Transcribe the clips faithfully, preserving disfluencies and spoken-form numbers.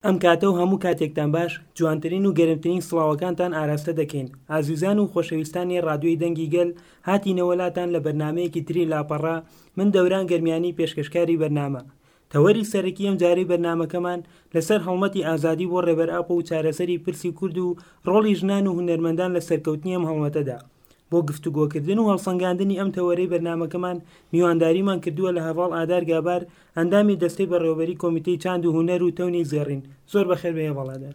ئەم کاتە و هەموو کاتێکتان باش، جوانترین و گەرمترین سڵاوەکانتان ئاراستە دەکەین. ئازیزان و خۆشەویستانی ڕادیۆی دەنگی گەل، هاتینەوەلاتان لە بەرنامەیەکی تری لاپەڕا. من دەوران گەرمیانی پێشکەشکاری بەرنامە. تەوەری سەرەکی ئەم جارەی بەرنامەکەمان لەسەر هەڵمەتی ئازادی بۆ ڕێبەرئاپ و چارەسەری پرسی کورد و ڕۆڵی ژنان و هونەرمەندان لە سەرکەوتنی ئەم هەڵمەتەدا. بۆ گفتوگۆکردن و هەڵسەنگاندنی ئەم تەوەرەی بەرنامەکەمان میوانداریمان کردووە لە هەڤاڵ ئادار گابار، ئەندامی دەستەی بەڕێوەبەری کۆمیتەی چاند و هونەر و تەونی زێڕین. زۆر بەخێر بێ هەڤاڵ ئادار.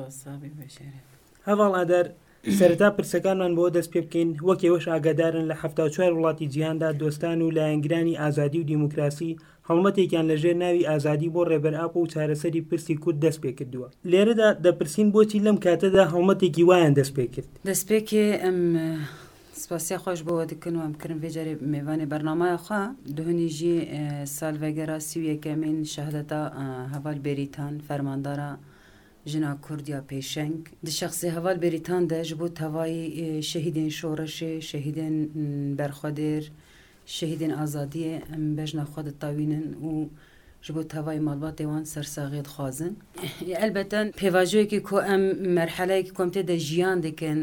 هەڤاڵ ئادار، سەرەتا پرسەکانمان بۆ دەست پێ بکەین. وەکێوەش ئاگادارن لە هەفتاد و چوار وڵاتی جیهاندا دۆستان و لایەنگرانی ئازادی و دیموکراسی هەڵمەتێکیان لەژێر ناوی ئازادی بۆ ڕێبەرئاپ و چارەسەری پرسی کورد دەست پێ کردووە. لێرەدا دەپرسین بۆچی لەم کاتەدا هەڵمەتێکی وایان دەست پێ کرد. دەست پێکێ ئەم سپاسیا خۆش بۆەوە دکن و ئەمکردن بێجارێ میێوانی بەرنامایەخوا دوهنیژی سالڤەگەرا سی و یەکەمین شەهادەتا هەڤال بێریتان فەرماندارە ژنا کوردیا پێشەنگ di şexsê heval bêrîtan de ji bo tevayê şehîdên şoreşê, şehîdên berxwedêr, şehîdên azadiyê em bejna xwe ditawînin û ji bo tevayê malbatê wan sersaxiyê dixwazin. Elbeten pêvajoyekî ku em merheleyekî ku em tê de jiyan dikin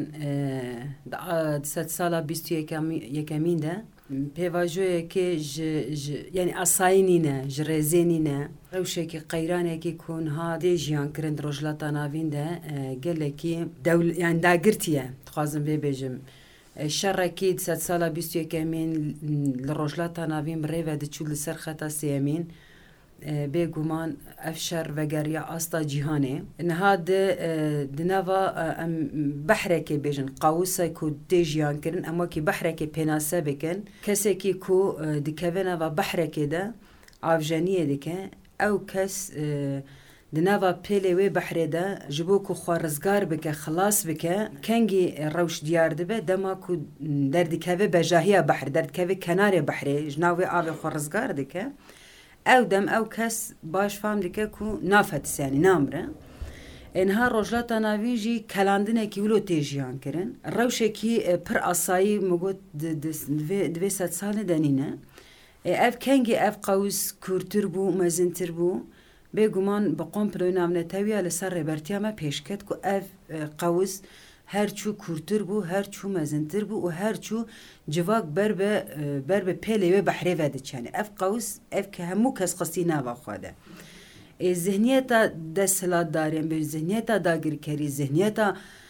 di sed sala bîst û yekemîn de pêvajoyekê ji yani asayînî ne, ji rêzê nîne, rewşekî qeyranekî ku niha dê jiyan kirin di rojhilata navîn de gelekî yani dagirtiye. Dixwazim vê bêjim. Şerrekî di sed sala bîst û yekemîn li rojhilata navîn bi rêve diçû li ser xeta sêyemîn. Bêguman ev şer vegeriya asta cîhanê. Niha di nava em behrekê bêjin qawûsek ku tê jiyan kirin em wekî behrekê pênase bikin. Kesekî ku dikeve nava behrekê de avjeniyê dike, ew kes di nava pêlê wê behrê de ji bo ku xwe rizgar bike, xilas bike, kengî rewş diyar dibe dema ku derdikeve bejahiya behrê, derdikeve kenarê behrê, ji nav wê avê xwe rizgar dike. Ew dem ew kes baş fam dike ku nafetis yani namre. Niha rojhilata navîn jî kelandinekî wilo tê jiyan kirin. Rewşekî pir asayî migot di vê sed salê de nîne. Ev kengî ev qewis kûrtir bû, mezintir bû. Bêguman bi komploya navnetewiya li ser rêbertiya me pêşket ku ev qewis her çû kûrtir bû, her çû mezintir bû û her çû civak ber be pêlê wê behrê ve diçe. Ev qewis ev ke hemû kes xistî nava xwe de. Zihniyeta desthilatdariyên bê zihniyeta dagirkerî, zihniyeta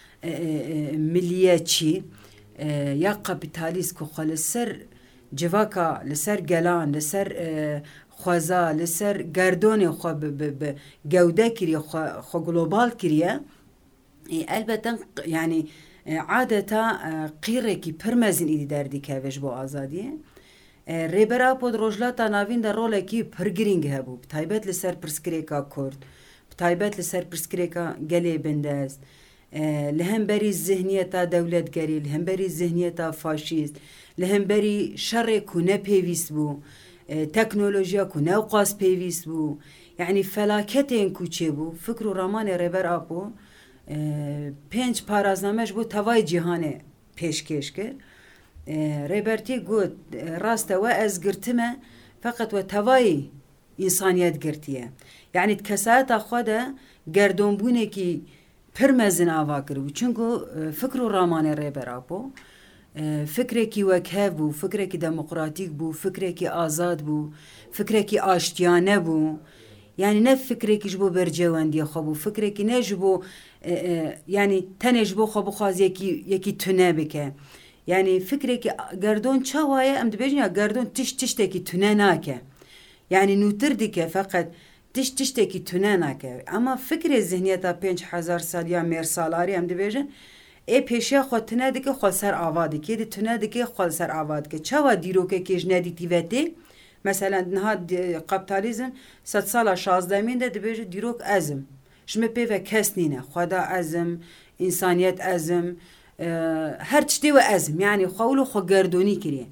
milliyetçî ya kapitalîst ku xwe li ser civaka, li ser gelan, li ser xweza, li ser gerdonê xwe bi gewde kiriye, xwe global kiriye. Elbeten yani adeta qîrekî pir mezin îdî derdikeve ji bo azadiyê. Rêberap û rojhilata navîn de rolekî pir girîng hebû, bi taybet li ser pirsgirêka Kurd, bi taybet li ser pirsgirêka gelê bindest, li hemberî zihniyeta dewletgerî, li hemberî zihniyeta faşîst, li hemberî şerê ku nepêwîst bû, teknolojiya ku newqas pêwîst bû, yani felaketên ku çêbû, fikr û ramanê Rêberap û pênc parazname ji bo tevayê cîhanê pêşkêş kir. Rêbertî got rast e we ez girtime feqet we tevayê însaniyet girtiye. Yani kesayeta xwe de gerdonbûnekî pir mezin ava kiribû. Çunku fikr û ramanê Rêberap û fikrekî wekhev bû, fikrekî demokratîk bû, fikrekî azad bû, fikrekî aştiyane bû. Yani ne fikrekî ji bo bercewendiya xwe bû, fikrekî ne ji bo yani tenê ji bo xwe bixwaz yekî tune bike. Yani fikrekî gerdon çawa ye em dibêjin ya gerdon tişt tiştekî tune nake. Yani nûtir dike feqet tişt tiştekî tune nake. Ama fikrê zihniyeta pênc hezar saliya mêrsalarî em dibêjin ê pêşiya xwe tune dike, xwe ser ava dike, di tune dike, xwe ser ava dike. Çawa dîrokekê ji nedîtîve tê? Mesela niha kapitalizm sed sala şazdemîn de dibêje dîrok ezim. Ji me pê ve kes nîne. Xweda ezim, însaniyet ezim, her tiştê we ezim. Yani xwe wilo xwe gerdonî kiriye.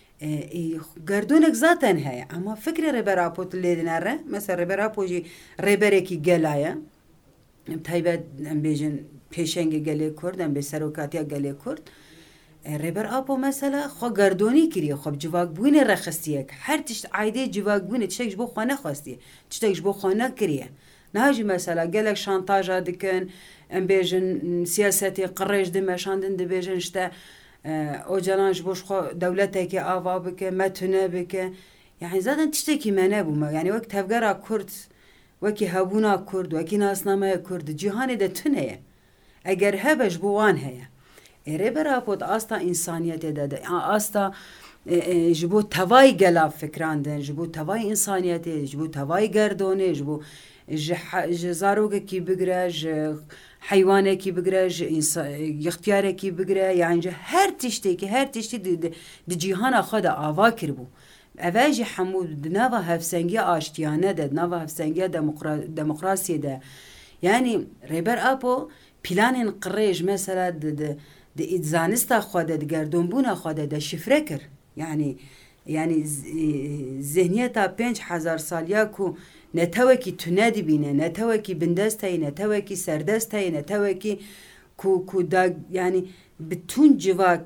Gerdonek zaten heye ama fikrê Rêberap lê dinere. Mesela Rêberap jî rêberekî gela ye. Taybet em bêjin pêşengê gelê Kurd, em bê serokatiya gelê Kurd. Rêberap mesela xwe gerdonî kiriye, xwe bi civakbûnê re xistiye. Her tişt aydê civakbûnê tiştek ji bo xwe nexwestiye, tiştek ji bo xwe nekiriye. ناجي مثلا قالك شانتاج دكن ام بيجن سياساتي قريش دم شاندن دبيجن شتا او جلانج بوش خو دولتك آوا بك ما تنا بك يعني زادن تشتكي ما نبو يعني وقت هفقرا كرد وكي هبونا كرد وكي ناسنامه كرد جهاني ده تنه اگر هبش بوان هيا اره برا بود آستا انسانیت داده آستا جبو توای گلاب فکراندن جبو توای انسانیت جبو توای گردونه جبو جزاروگه کی بگره ج حیوانه کی بگره ج اختیاره کی بگره یعنی هر تشتی که هر تشتی د جهان خود آوا کربو اواجی حمود نوا هفسنگی آشتیانه ده نوا هفسنگی دموکراسی ده یعنی ریبر آپو پلان قریج مثلا د د ادزانستا خواده د گردونبونا خواده د شفره کر یعنی یعنی ذهنیتا پنج هزار سالیا کو نتوکی تنادی بینه نتوکی بندستی نتوکی سردستی نتوکی کو کو دا یعنی بتون جواک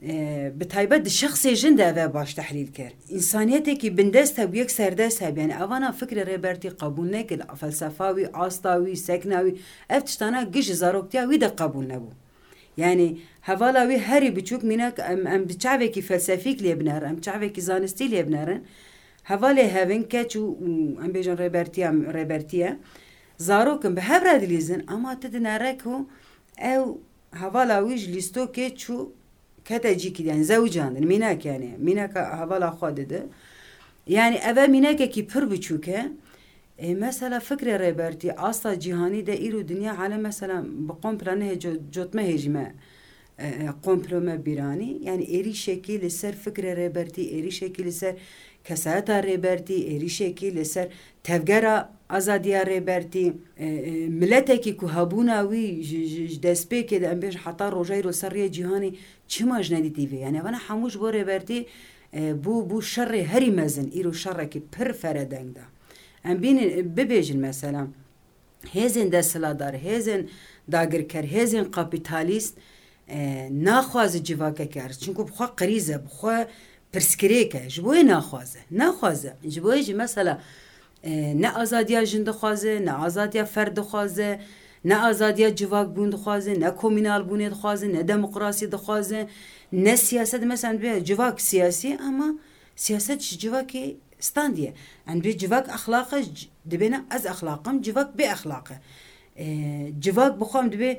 بتایبت شخصی جنده و باش تحلیل کرد انسانیتی که بندست و یک سردست هب یعنی اوانا فکر ریبرتی قبول نکرد فلسفاوی آستاوی سکناوی افتشتانا گیش زاروکتیا وی ده قبول نبود يعني هوالاوي هري بتشوك منك ام ام بتشعبكي فلسفيك لي بنار ام بتشعبكي زانستي لي بنارن هوالي هافن كاتشو ام بيجن ريبرتيا ريبرتيا زاروكم بهبرا دليزن اما تدناركو او هوالاوي جلستو كاتشو كاتاجيكي يعني زوجان منك يعني منك هوالا خودده يعني اوا منك كي پر بتشوكه مثلا فكرة ريبرتي أصلا جهاني ده إيرو دنيا على مثلا بقوم برانه جوت ما هجمة قوم برما بيراني يعني إيري شكل لسر فكرة ريبرتي إيري شكل لسر كساتا ريبرتي إيري شكل لسر تفجرة أزادية ريبرتي ملتكي كهبونا وي جدسبي كده أم بيش حتى روجيرو سرية جهاني چما جندي تيفي يعني وانا حموش بو ريبرتي بو بو شر هري مزن إيرو شر كي پر فردنگ ده ام بین ببیجن مثلا هزین دستلادار هزین داگرکر هزین کاپیتالیست ناخواز جواکه کرد چونکو بخوا قریزه بخوا پرسکریکه جبوی ناخوازه ناخوازه جبوی جی مثلا نه آزادیا جند خوازه نه آزادیا فرد خوازه نه آزادیا جواک بوند خوازه نه کومینال بوند خوازه نه دموکراسی دخوازه نه سیاست مثلا به جواک سیاسی اما سیاست جواکی ستاندیه ان بی جواک اخلاقه دبینا از اخلاقم جواک بی اخلاقه جواک بخوام دبی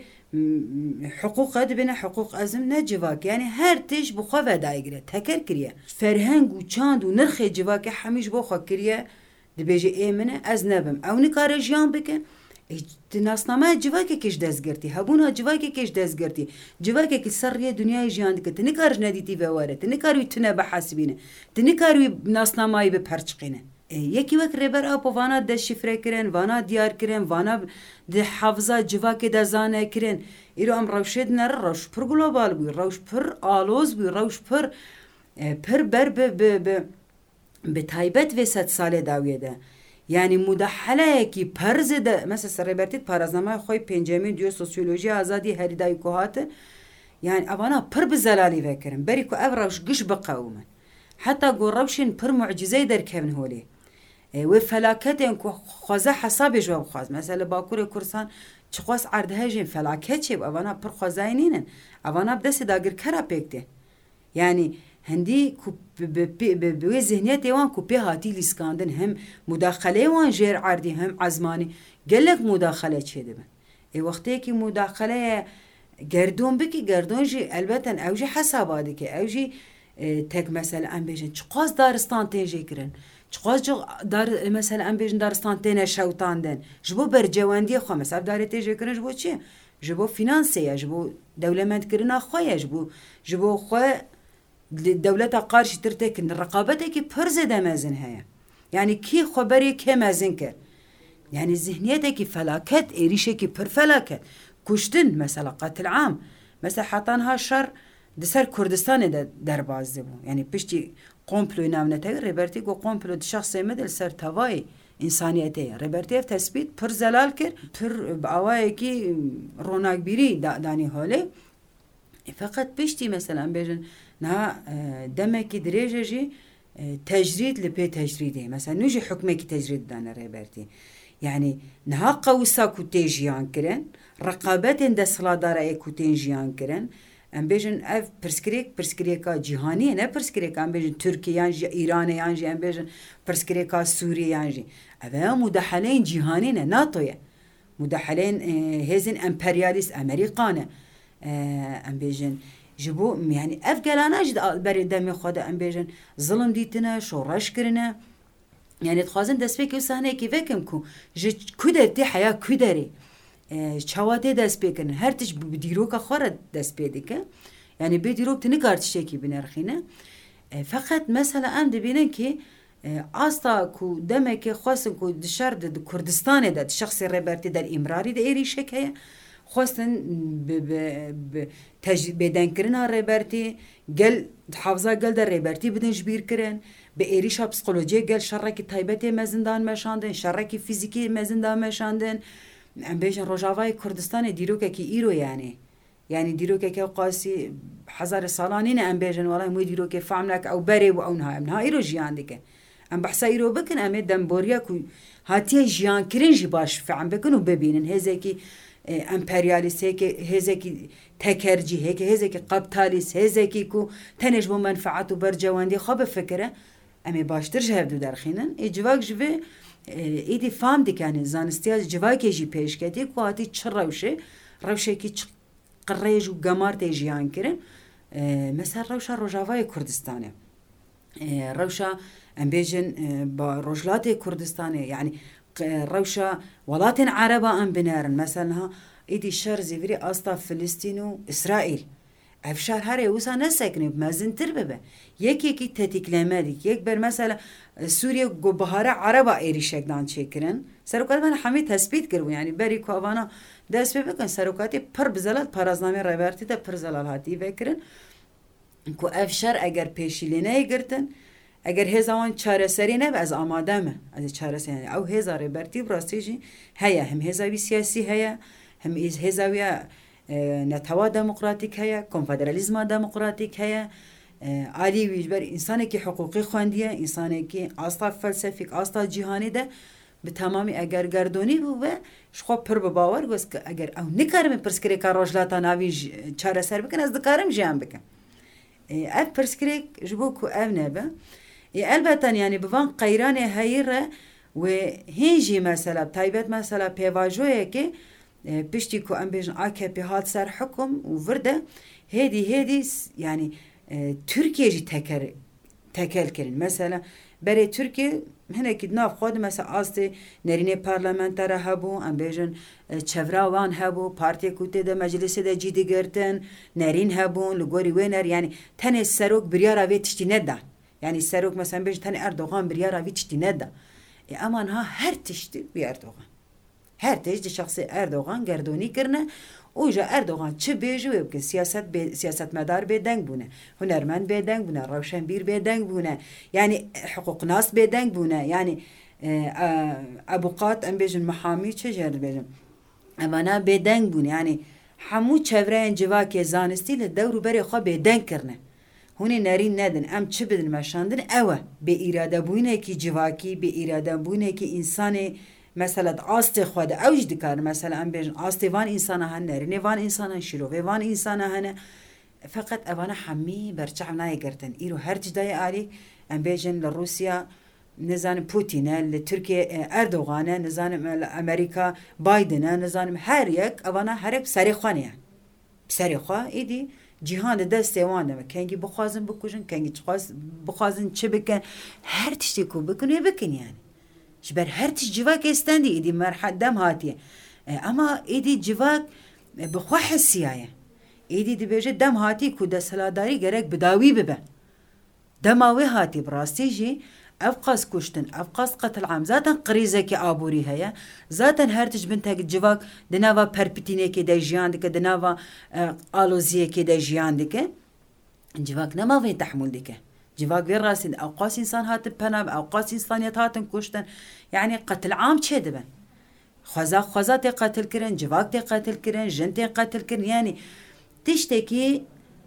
حقوق دبینا حقوق ازم نه جواک یعنی هر تیش بخوا و دایگره تکر کریه فرهنگ و چاند و نرخ جواک همیش بخوا کریه دبیجه ایمنه از نبم او نکاره جیان بکن ناسنامه جواکی کش دستگرتی هبونا جواکی کش دستگرتی جواکی که سریه دنیای جهان دکه تنکارش ندیتی و واره تنکاروی تنه بحاسبینه تنکاروی ناسنامه‌ای به پرچقینه یکی وقت ریبر آب وانا دست شفره کرن وانا دیار کرن وانا ده حافظه جواکی دزانه کرن ایرو ام روشید نر روش پر گلوبال بی روش پر آلوز بی روش پر پر بر ب ب ب به تایبت و ست سال داویه ده یعنی مدحله کی پرز ده مثلا سربرتیت پارازنامه خوی پنجمین دیو سوسیولوژی آزادی هریدای کوهات یعنی اوانا پر بزلالی فکرم بری کو ابروش گش بقومن حتی گوروشین پر معجزه در کمن هولی و فلاکت ان کو خوازه حساب جواب خواز مثلا باکور کورسان چخواس عرضه جین فلاکت چه اوانا پر خوازاینین اوانا بدس داگر کرا پکته یعنی هندی کو به ذهنیت وان کو به هاتی لیسکاندن هم مداخله وان جر عردی هم عزمانی گلک مداخله چه دبن ای وقتی که مداخله گردون بکی گردون جی البته اوجی حساباتی که اوجی تک مثلا ام بیشن چقاس دارستان تنجی کرن چقاس دار مثلا ام بیشن دارستان تنه شوتاندن جبو برجواندی خو مثلا داره تنجی کرن جبو چی جبو فینانسیه جبو دولمند کرنا خویه جبو جبو خو دولت قارش ترتكن الرقابة كي برزة دمازن هيا يعني كي خبري كي مازن كر يعني الذهنية كي فلاكت إيريشة كي بر فلاكت كشتن مثلا قتل عام مثلا حطانها شر دسر كردستان دا درباز دبو يعني بشتي قومبلو نامنته ريبرتي كو قومبلو شخصي مدل سر تواي إنسانيته ريبرتي في تثبيت بر زلال كر بر بعواي كي روناق بيري دا داني هولي فقط بشتي مثلا بيجن نه دمکی درجه جی تجرید لپی تجریده مثلا نوجی حکمه کی تجرید دانه ریبرتی يعني نها قوسا كوتي جيان كرن رقابت اند سلاداره كوتي جيان كرن ام بيجن اف برسكريك برسكريكا جهاني نه برسكريكا ام بيجن تركيا يانجي ايران يانجي ام بيجن برسكريكا سوريا يانجي اما مدحلين جهاني نه ناتويا مدحلين هزن امبرياليست امريكانا ام بيجن جبو يعني افغانا جد بري دمي خدا ام بيجن ظلم ديتنا شورش كرنا يعني تخازن دست بك وسانه كي فكم كو ج كودرتي حياه كودري چاواته دست بکن هر تیش بدیروک خورد دست بیدیکه یعنی بدیروک تنی کارتشی کی بنرخینه فقط مثلا ام دبینن که استا کو دمه که خواستن کو دشار د کردستان ده شخص ربرتی در امراری ده ایری شکه خواستن ب ب تجربه دنکرنا ربرتی گل حافظه گل در ربرتی بدن جبیر کرن به ایریش پسیکولوژی گل شرکی تایبتی مزندان مشاندن شرکی فیزیکی مزندان مشاندن ام بیشن روجاوای کردستان دیروکه کی ایرو یعنی یعنی دیروکه که قاسی هزار سالانین ام بیشن والله مو دیروکه فهملک او بری و اونها امها ایرو جیان دیگه ام بحثا ایرو بکن ام دنبوریا کو هاتی جیان کرنجی باش فهم بکن و ببینن هزه کی امپریالیست هيك هزكي تكرجي هيك هزكي قبطاليس هزكي كو تنجمو منفعته برجواندي خب فكره امي باشتر جهدو درخينن اجواك جوي ایدی فهم دیکنه زانستیاز جوای که جی پیش کردی که آتی چه روشه روشه که چه قریج و گمار تیجیان کرن مثلا روشه روجاوای کردستانه روشه ام بیجن با رجلات کردستانه یعنی روشه ولات عربا ام بنارن مثلا ایدی شر زیوری استا فلسطین و اسرائیل افشار هر یوسا نسکنه مزن تر ببه یکی یکی تتیکلمدی یک بر مثلا سوریه گو بهاره عربا ایریشک دان چیکرن سرکات من همه تثبیت کردم یعنی بری کووانا دست بکن سرکاتی پر بزلال پرازنامه رایورتی تا پر زلال هاتی بکرن کو افشار اگر پیشیلینه گرتن اگر هزوان چاره سری نه از آماده مه از چاره سری او هزاره برتی براستیجی هیا هم هزاوی سیاسی هیا هم از هزاوی نتوا دموکراتیک هیا کنفدرالیسم دموکراتیک هیا عالی ویجبر انسانی که حقوقی خواندیه انسانی که آستا فلسفیک آستا جهانی ده به تمامی اگر گردونی بود شخو پر به باور گوست که اگر او نکارم پرسکری که روشلاتا ناوی چاره سر بکن از دکارم جام بکن اف پرسکری جبو کو او نبه البته یعنی بوان قیران هایره و هنجی مثلا تایبت مثلا پیواجویه که پشتی کو ام بیشن آکپی هات سر حکم و ورده هدی هدی یعنی ترکیه جی تکر تکل کردن مثلا برای ترکیه هنه که ناف خود مثلا آسته نرینه پارلمانتره هبو ام بیشن چفراوان هبو پارتی کوته ده مجلس ده جیدی گرتن نرین هبون لگوری وینر یعنی تن سروک بریارا وی تشتی نده یعنی سروک مثلا بیشن تن اردوغان بریارا وی تشتی نده اما ها هر تشتی بی اردوغان هر تشتی شخص اردوغان گردونی کرنه اوجا اردوغان چه بیجوه که سیاست بی سیاست مدار بدنگ بونه هنرمند بدنگ بونه روشنبیر بدنگ بونه یعنی حقوق ناس بدنگ بونه یعنی ابوقات ام بیجن محامی چه جرد بیجن امانا بدنگ بونه یعنی همو چورین جواکی زانستی لدورو بری خواه بدنگ کرنه هونی نرین ندن ام چه بدن مشاندن اوه به ایراده بونه که جواکی به ایراده بونه که انسان مثلا آست خود اوج دکار مثلا ام بیشن آست وان انسان هن نرینه وان انسان هن شروع وان انسان هن فقط اوانا حمی برچع نای گرتن ایرو هر جدای آلی ام بیشن لروسیا نظام پوتین لترکیه اردوغان نظام امریکا بایدن نظام هر یک اوانا هر یک سری خانه سری خواه ایدی جهان دست وان دم کنگی بخوازن بکوشن کنگی چخواز بخوازن چه بکن هر تشتی کو بکن یا بکن یعنی جبر هر تش جواك استندي إيدي مرحلة دم هاتية أما إيدي جواك بخوا حسياية إيدي دي بيجي دم هاتي كودا سلاداري جرك بداوي ببه دماوي هاتي براستي جي أفقاس كشتن أفقاس قتل عام ذاتا قريزة كي آبوري هيا ذاتا هرتج بنتك جواك دناوا بربتيني كي دا جيان دك دناوا آلوزيه كي دا جيان دك جواك نما وين تحمل دك جواك غير راسين أوقاس إنسان هاتن بناب أوقاس إنسانيات هاتن كشتن يعني قتل عام شيء دبن خزا خزا تقتل كرن جواك تقتل كرن جن تقتل كرن يعني تشتكي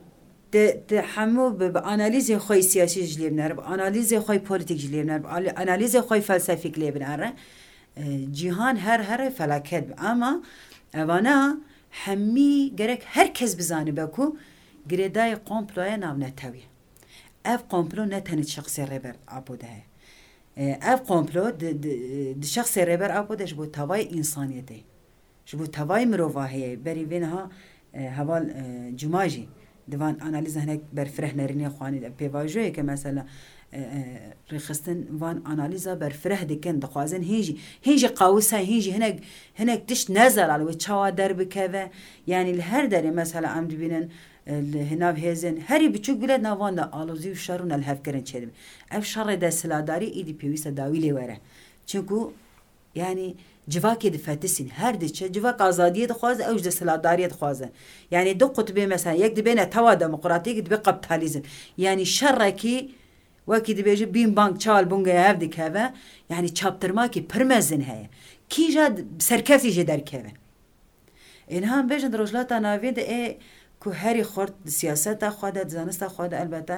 تحمو بأناليز خوي سياسي جليب نار بأناليز خوي بوليتيك جليب نار بأناليز خوي فلسفي جليب نار جیهان هر هر فلاکت اما اوانا همی گرک هر کس بزنه بکو گریدای قمپلوی ناو نتوی اف قمپلو نتنید شخصی ریبر آبوده اف قمپلو د شخصی ریبر آبوده جبو توای انسانیته جبو توای مروفاهیه بری وینها هوال جماجی دوان انالیز هنک بر فرح نرینی خوانی ده پیواجوه که مثلا رخصتن وان انالیزا بر فرح دکن دخوازن هیجی هیجی قاوسه هیجی هنک هنک تشت نزل على وچوا درب كذا يعني الهر داري مثلا عم دبينن هناف هزن هري بچوك بلاد نوان دا آلوزي و شرون الهف کرن چدم اف شر دا سلاداري ايدي پیويسا داويلي وره چونكو يعني جواكي دفتسين هر دچه جواك آزادية دخوازن اوج دا سلادارية دخوازن يعني دو قطبه مثلا يك دبينه توا ديمقراطية دبي قبطاليزم يعني شركي وکی دبیجه بین بانک چال بونگه هفته که یعنی چابترما کی پرمزن هست کی جد سرکفتی جدر که این هم بیشتر درجلات ناوید ای که هری خورد سیاست خواده زنست خواده البته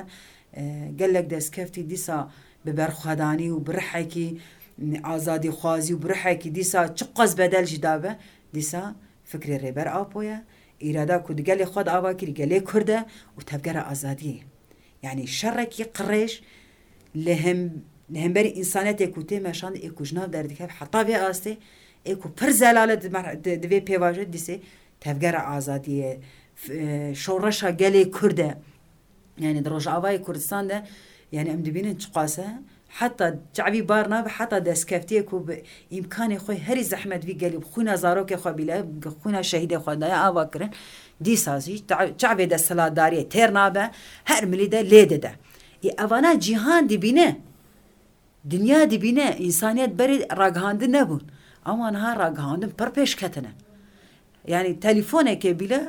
قلق دست کفتی دیسا ببر خدانی و برحی کی آزادی خوازی و برحی کی دیسا چقص بدل جدابه دیسا فکر ریبر آپویا ایرادا کد قلی خود آوا کی قلی کرده و تبگر آزادیه يعني شرك يقريش لهم لهم بري إنسانات يكوتي ماشان إيكو جناب داردك حتى في آستي إيكو برزلالة دفي بيواجد ديسي تفجر آزادية شورشة قالي كردة يعني دروج عواي كردستان ده يعني أم دبين تقاسة حتى شعبي بارنا حتى دسكفتي كو بإمكان خوي هري زحمة في قالي بخونا زاروك خو بلا بخونا شهيد خو دا عوا كرن دي سازي شعبي ده سلادارية تيرنابه هر مليده ليده ده ي أوانا جهان دبينه دنيا دبينه إنسانيت بري راجهاند نبون أما أنها راجهاند بربيش كتنه يعني تليفونك بلا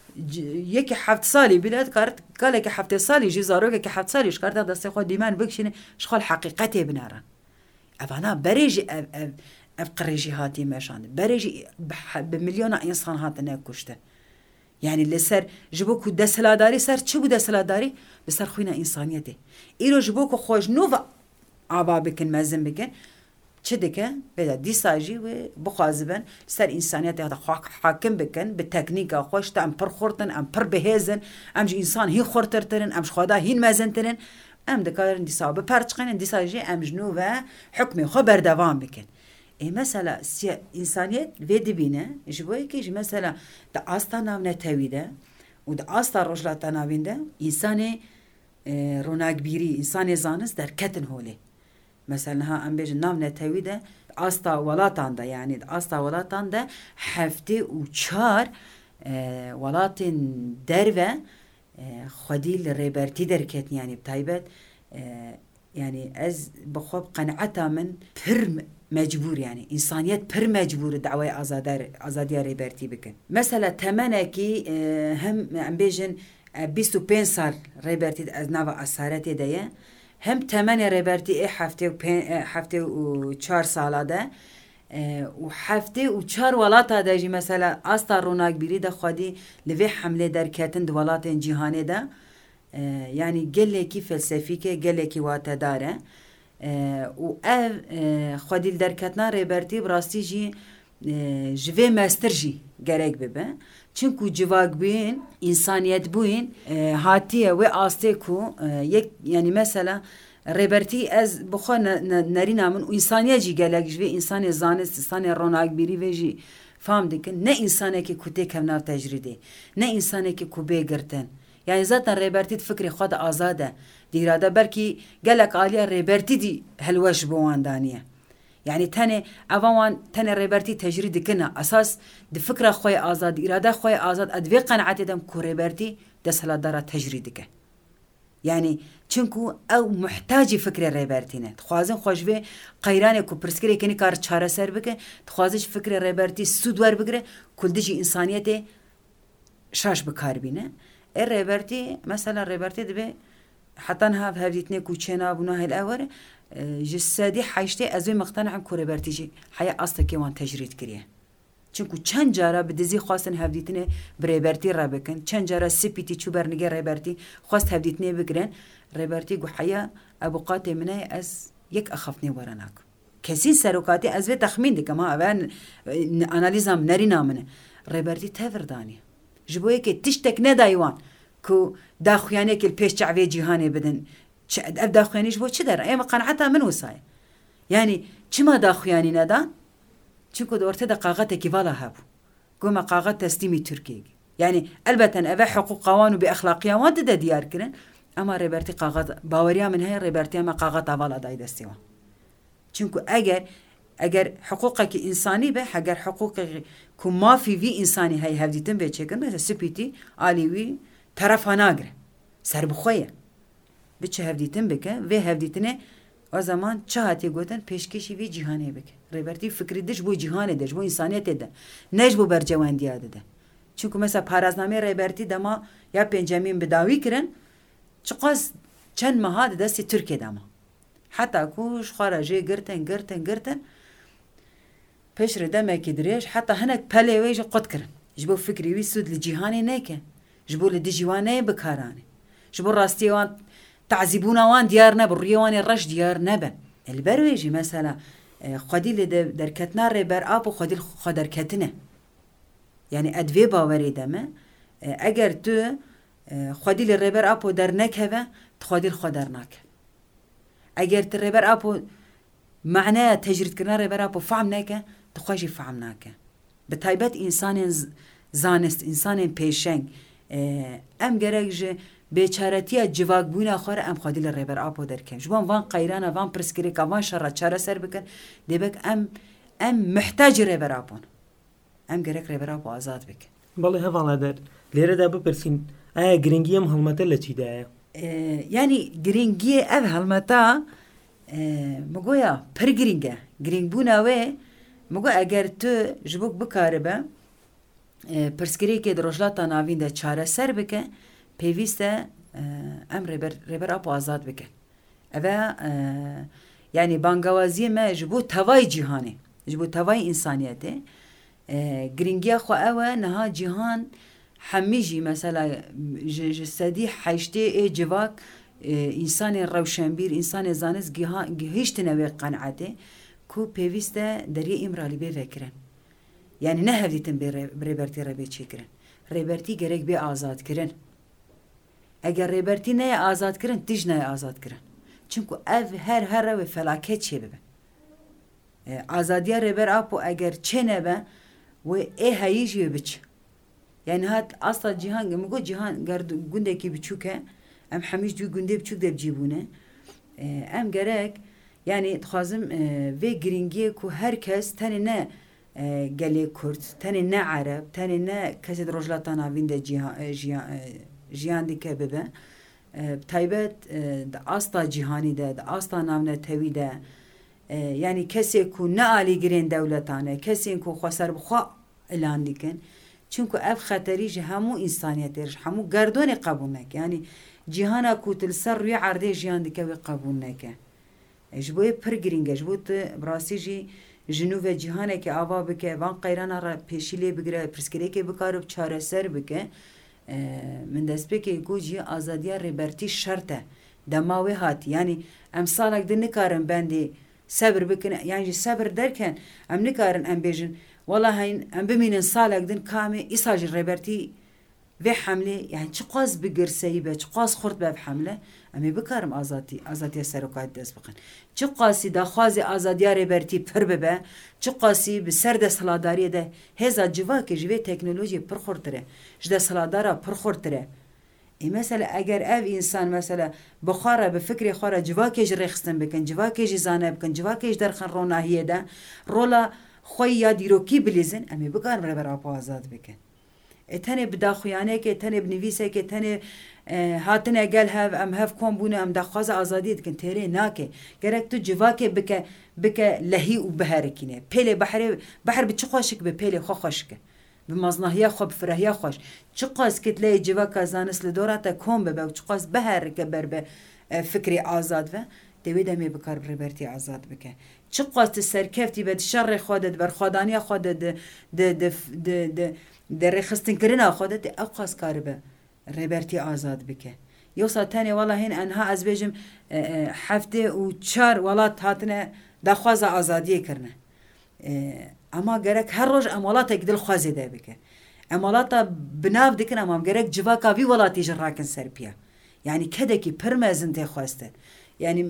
یکی هفت سالی بیاد کارت کاله که هفت سالی جزاروگه که هفت سالیش کارت دست خود دیمان بکشینه شخال حقیقتی بنارن اوانا بريجي افقريجي هاتي ماشان بريجي بمليون انسان هاتنا كشته يعني اللي سر جبوكو دسلاداري سر چبو دسلاداري بسر خوينا انسانيته ايرو جبوكو خوش نوفا عبا بكن مزن بكن چدكه بدا ديساجي و بخازبن سر انسانيته هذا حاكم بكن بالتكنيك خوش ام پر خورتن ام پر بهزن ام جو انسان هي خورترترن ام خدا هين مزنترن ام دكارن ديسا بپرچقن ديساجي ام جنو و حكمي خبر دوام بكن اي مثلا انسانيت ودي بينه جبوي كي مثلا دا استا ناو نتويده و دا استا رجلات ناوينده انسان روناق بيري انسان زانس در كتن هولي مثلا ها ام بيج ناو نتويده استا ولاتان دا يعني دا استا ولاتان دا هفته و چار ولاتن دروه خديل ريبرتي دركت يعني بتايبت يعني از بخوب قناعتا من پر مجبور يعني إنسانيت پر مجبور دعوة آزادار آزادية ريبرتي بكن مثلا تمنكي هم عم بيجن بيستو بين صار ريبرتي از نوا أثارتي ديه هم تمنى ريبرتي إيه حفته و حفته و چهار ساله ده و حفته و چهار ولاتا ده جي مثلا استا روناق بيري ده خودي لوي حمله در كتن دو ولاتن جهاني ده يعني قلكي فلسفيكي قلكي واتداره و اف خودی در کتنا ریبرتی براستی جی جوه مستر جی گرگ ببه چونکو جواگ بین انسانیت بین هاتیه و آسته کو یک یعنی مثلا ریبرتی از بخوا نری نامن و انسانیت جی گلگ جوه انسان زانست انسان روناق بیری و جی فهم دیکن نه انسانه که کته کم ناو تجریده نه انسانه که کوبه گرتن يعني ذاتنا ريبرتي تفكري خود آزاده ديراده بركي قالك آليا ريبرتي دي هلوش بوان دانية يعني تاني اوان تاني ريبرتي تجريد كنا اساس دي فكرة خوي آزاد إرادة خوي آزاد ادوي قناعتي دم كو ريبرتي دسلا دارا تجريدك يعني چونكو او محتاجي فكرة ريبرتينه تخوازن خوشوه قيرانه كو برسكري كني كار چاره سر بك تخوازش فكرة ريبرتي سودور بگره كل ديجي انسانيته شاش بكار بينه الريبرتي مثلا الريبرتي دبي حتى نها في هذيتني كوتشينا بناه الأول جسدي حيشتي أزوي مقتنع عن كوريبرتي جي حياة أصلا كمان تجريد كريه چونكو چند جارا بدزي خواستن هفديتني بريبرتي رابكن چند جارا سيبيتي چو برنگه ريبرتي خواست هفديتني بگرن ريبرتي قو حياة أبو قاتي مني أز يك أخفني ورناك kesin serokati ez ve tahmin dikam ha ben analizam neri namine reberti tevrdani jiboye ki tiştek ne daywan ku daxuyane ki peş çave cihane bedin ev daxuyane jibo çi der em qanaata min wesay yani çima daxuyane neden çünkü ortada qağat ekivala habu goma qağat teslimi Türkiye yani elbeten eve hukuk qawanu bi akhlaqiya wad de diyar kirin ama reberti qağat bawariya min hay reberti ama qağat avala day destiwa çünkü eğer eğer hukukaki insani be eğer hukukaki ku mafi vi insani hay hevditin be çekin mesela spiti aliwi tarafana gire serbxoya biçe hevditin beke ve hevditine o zaman çahati goten peşkeşi vi cihane beke reberti fikri diş bu cihane de bu insaniyet de nej bu bercevandiya de çünkü mesela parazname reberti dama ya pencemin bedavi kirin çıkaz çen mahad desti Türkiye'de ama hatta kuş kharaje girten girten girten peşre demek idreş hatta hanek pele ve qot kirin jibo fikri vi sud li cihane neke jibo li dijiwane bekarane jibo rastiyan تعذبونا وان ديار نبر ريوان الرش ديار نبا البرويجي مثلا خدي اللي دركتنا ربر ابو خدي خدركتنا يعني ادفي باوري دمه اگر تو خدي الربر ابو درنك هبه تخدي الخدرناك اگر الربر ابو معناه تجرد كنا ربر ابو فهمناك تخشي فهمناك بتايبت انسان زانست انسان پیشنگ ام گرگج بیچارتی جواک بونا خور ام خادی لربر آپو درکن جوان وان قیران وان پرسکری کاوان شر چاره سر بکن دیبک ام ام محتاج ربر آپون ام گرک ربر آپو آزاد بکن بله هفعل در لیره دا بپرسین آیا گرینگی ام هلمته لچی داره yani گرینگی ev هلمته مگویا پر گرینگه گرینگ بونا و مگو اگر تو جبوک بکاره پرسکری که دروجلاتا ناوین ده چاره سر بکن پیوسته ام ربر ربر آپو آزاد بکن اوه yani بانگوازی ما جبو توای جهانه جبو توای انسانیته گرینگیا خو اوه نها جهان حمیجی مثلا جسدی حیشته ای جواک انسان روشنبیر انسان زانست گهشت نوی قناعته کو پیوسته دریه امرالی بفکرن yani ne hevditin bir reberti rebe çekirin reberti gerek bir azad kirin eğer reberti neye azad kirin tij neye azad kirin çünkü ev her her ve felaket çebe e, azadiya reber apo eğer çene be ve e hayici biç yani hat asla cihan gemu cihan gardu gündeki biçuke em hamiz du günde biçuk de cibune e, em gerek yani tkazım e, ve gringiye ku herkes tane ne gelê Kurd tenê ne Arab tenê ne kesê di rojlatana vîn de jiyan dike bibe taybet di asta cîhanî de di asta navnetewî de yani kesê ku ne alî girên dewletan e kesên ku xwe serbixwe elan dikin çünkü ev xeterî ji hemû însaniyetê ji hemû gerdonê qebûl neke yani cîhana ku til ser rûyê erdê jiyan dike wê qebûl neke ji bo yê pir girîng e ji bo tu bi rastî jî جنوب جهان که آوا بکه وان قیران را پیشیلی بگیره پرسکری که بکارب چاره سر بکه من دست بکه گویی آزادی ریبرتی شرطه دماوی هات یعنی امسالک دن نکارن بندی صبر بکنه یعنی صبر درکن ام نکارن ام بیجن والله هین ام بمینن سالک دن کامی ایساج ریبرتی ve hamle yani çıkaz bir girseyi be çıkaz xurt be hamle ama bikarim azati azatiye serokat dest bakın çıkası da xazi azadiye reberti per be çıkası bir serde saladariye de heza civa ki jive teknoloji per xurtre jde saladara per xurtre e mesela eğer ev insan mesela bukhara be fikri xara civa ki jrexsten bekin civa ki jizane bekin civa ki der xan ronahiye de rola xoya diroki bilizin ama bikarim reber apa azad bekin تنه بداخویانه که تنه بنویسه که تنه هاتنه گل هف ام هف کن بونه ام دخواز آزادی دکن تیره ناکه گرک تو جواکه بکه بکه لهی و بهرکینه پیله بحر بحر به چقاشک به پیله خو خوشکه به مزنهیا خو بفرهیا خوش چقاس کتله جواکه زانس لدوراتا کن به و چقاس بهرکه بر به فکری آزاد و دویده می بکار بربرتی آزاد بکه چقاس سرکفتی به شر خودت بر خدانی خودت د د د د در خستن کردن خودت اقاس کاربه ریبرتی آزاد بکه یوسا تانی والله هن انها از بیجم هفته و چهار ولات هاتنه داخوازە ئازادیە کردنە ئەما گەرەک هەر ڕۆژ ئەم وڵاتێک دڵخوازێ دای بکە ئەم وڵاتە بناو دکن ئەمام گەرەک جڤاکاوی وڵاتیژ ڕاکن سەر پیە یعنی کەدێکی پڕ مەزن تێخواستن یعنی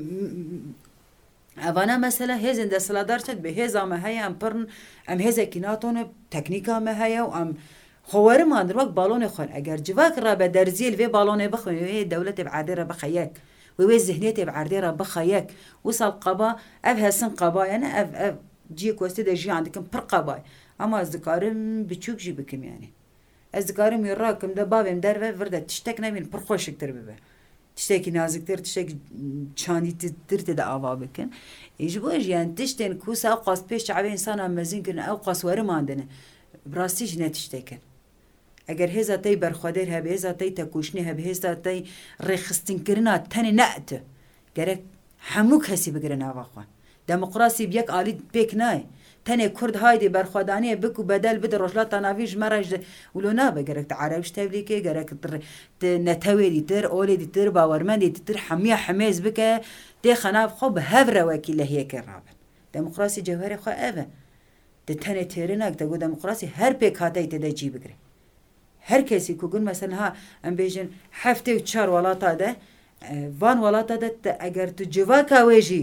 ئەوانە مەسەلە هێزن دەسەڵاتدار چێت بە هێزامە هەیە ئەم پڕن ئەم هێزێکی ناتۆنە تەکنیکامە هەیە و ئەم خۆوەرمان وەک باڵۆنێ خوۆن ئەگەر جڤاک ڕا بە دەرزیل وێ باڵۆنێ بخوێن وێ دەولەتێ عادێرە بخەیەک وێ زهنێتێ عردێرە بخەیەک وساڵ قەبا ئەv هەسن قەبایەنە ئەv ئەv جیە کوێستی دەژیان دکم پڕ قەبای ئەما ئەس دکارم بچووک ژی بکەم یانێ ئەس دکارم وێ ڕاکم دە باوێم دەرڤە وردە تشتێک نەبین پڕ خۆشکتر ببێ تشتێکی نازکتر تشتێک چانی تر تێدا ئاوا بکەن ئیش بۆ ژیان تشتێن کوسا ئەو قاس پێش چاوێ ئینسانان مەزینکردن ئەو قاسوەرماندنە ڕاستیش نە تشتێکن ئەگەر هێزا تەی بەرخوادێر هەبێ هێزا تەی تەکوشنی هەبێ هێزا تەی ڕێخستنکردنا تەنێ نەئەتە گەرەک هەموو کەسی بگرە ناوەخوا دەموقراسی بیەک ئالی پێک نایە تەنێ کورد هایدێ بەرخوادانیە بکو بەدەل بدە ڕۆژلات ناویژ مەڕژ ولۆ نابە گەرەک عربش تەبلیکێ گەرەک نەتەوێری تر ئۆلێدی تر باوەرمەندێتی تر هەمیە حمێز بکە دێ خەناف خۆ بە هەڤرەوەکی لە هەیەکە ڕابن دەموقراسی جەوهەرێ خۆ ئەڤە دە تەنێ تێرە ناک دەگو دەموقراسی هەر پێک هاتەی تێدە جی بگرێ هەر کەسی کوگون مەسەنها ئەم بێژن هەفتێ و چار وڵاتە دە وان وڵاتە دە ئەگەر تو جڤاکا وێژی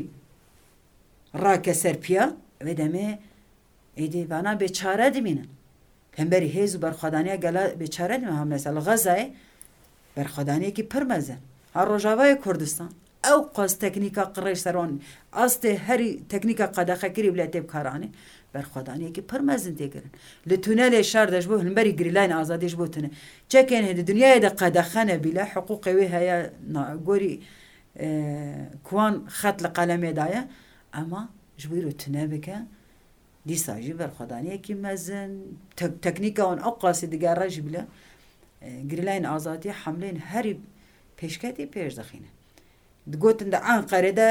ڕاکە سەر پیە ئەوێ دەمێ ئیدیوانە بێچارە دمینن هەمبەری هێز و بەرخوادانیە گەلا بێچارە دمە هەم مەسەل غەزای بەرخوادانیەکی پڕ مەزن هەر ڕۆژاوای کوردستان ئەو قاس تەکنیکا قڕێش سەرۆن ئاستێ هەری تەکنیکا قەدەخەکری بلێ تێ بکارانێ بەرخوادانیەکی پڕ مەزن تێگرن لە تونەلێ شار دەش بۆ هەمبەری گریلاین ئازادیش بۆ تونە چەکێن هێدە دنیایدا قەدەخەنە بیلە حقوقەوێ هەیە گۆری کوان خەت لە قەلەمێدایە ئەما ژبووی رو تونە بکە دیساژی بەرخوادانیەکی مەزن تەکنیکاوان ئەو قاسی دیگەڕەژی بلە گریلاین ئازادی حملێن هەری پێشکەتی پێش دەخینە دگوتن دە ئەنقەرێدە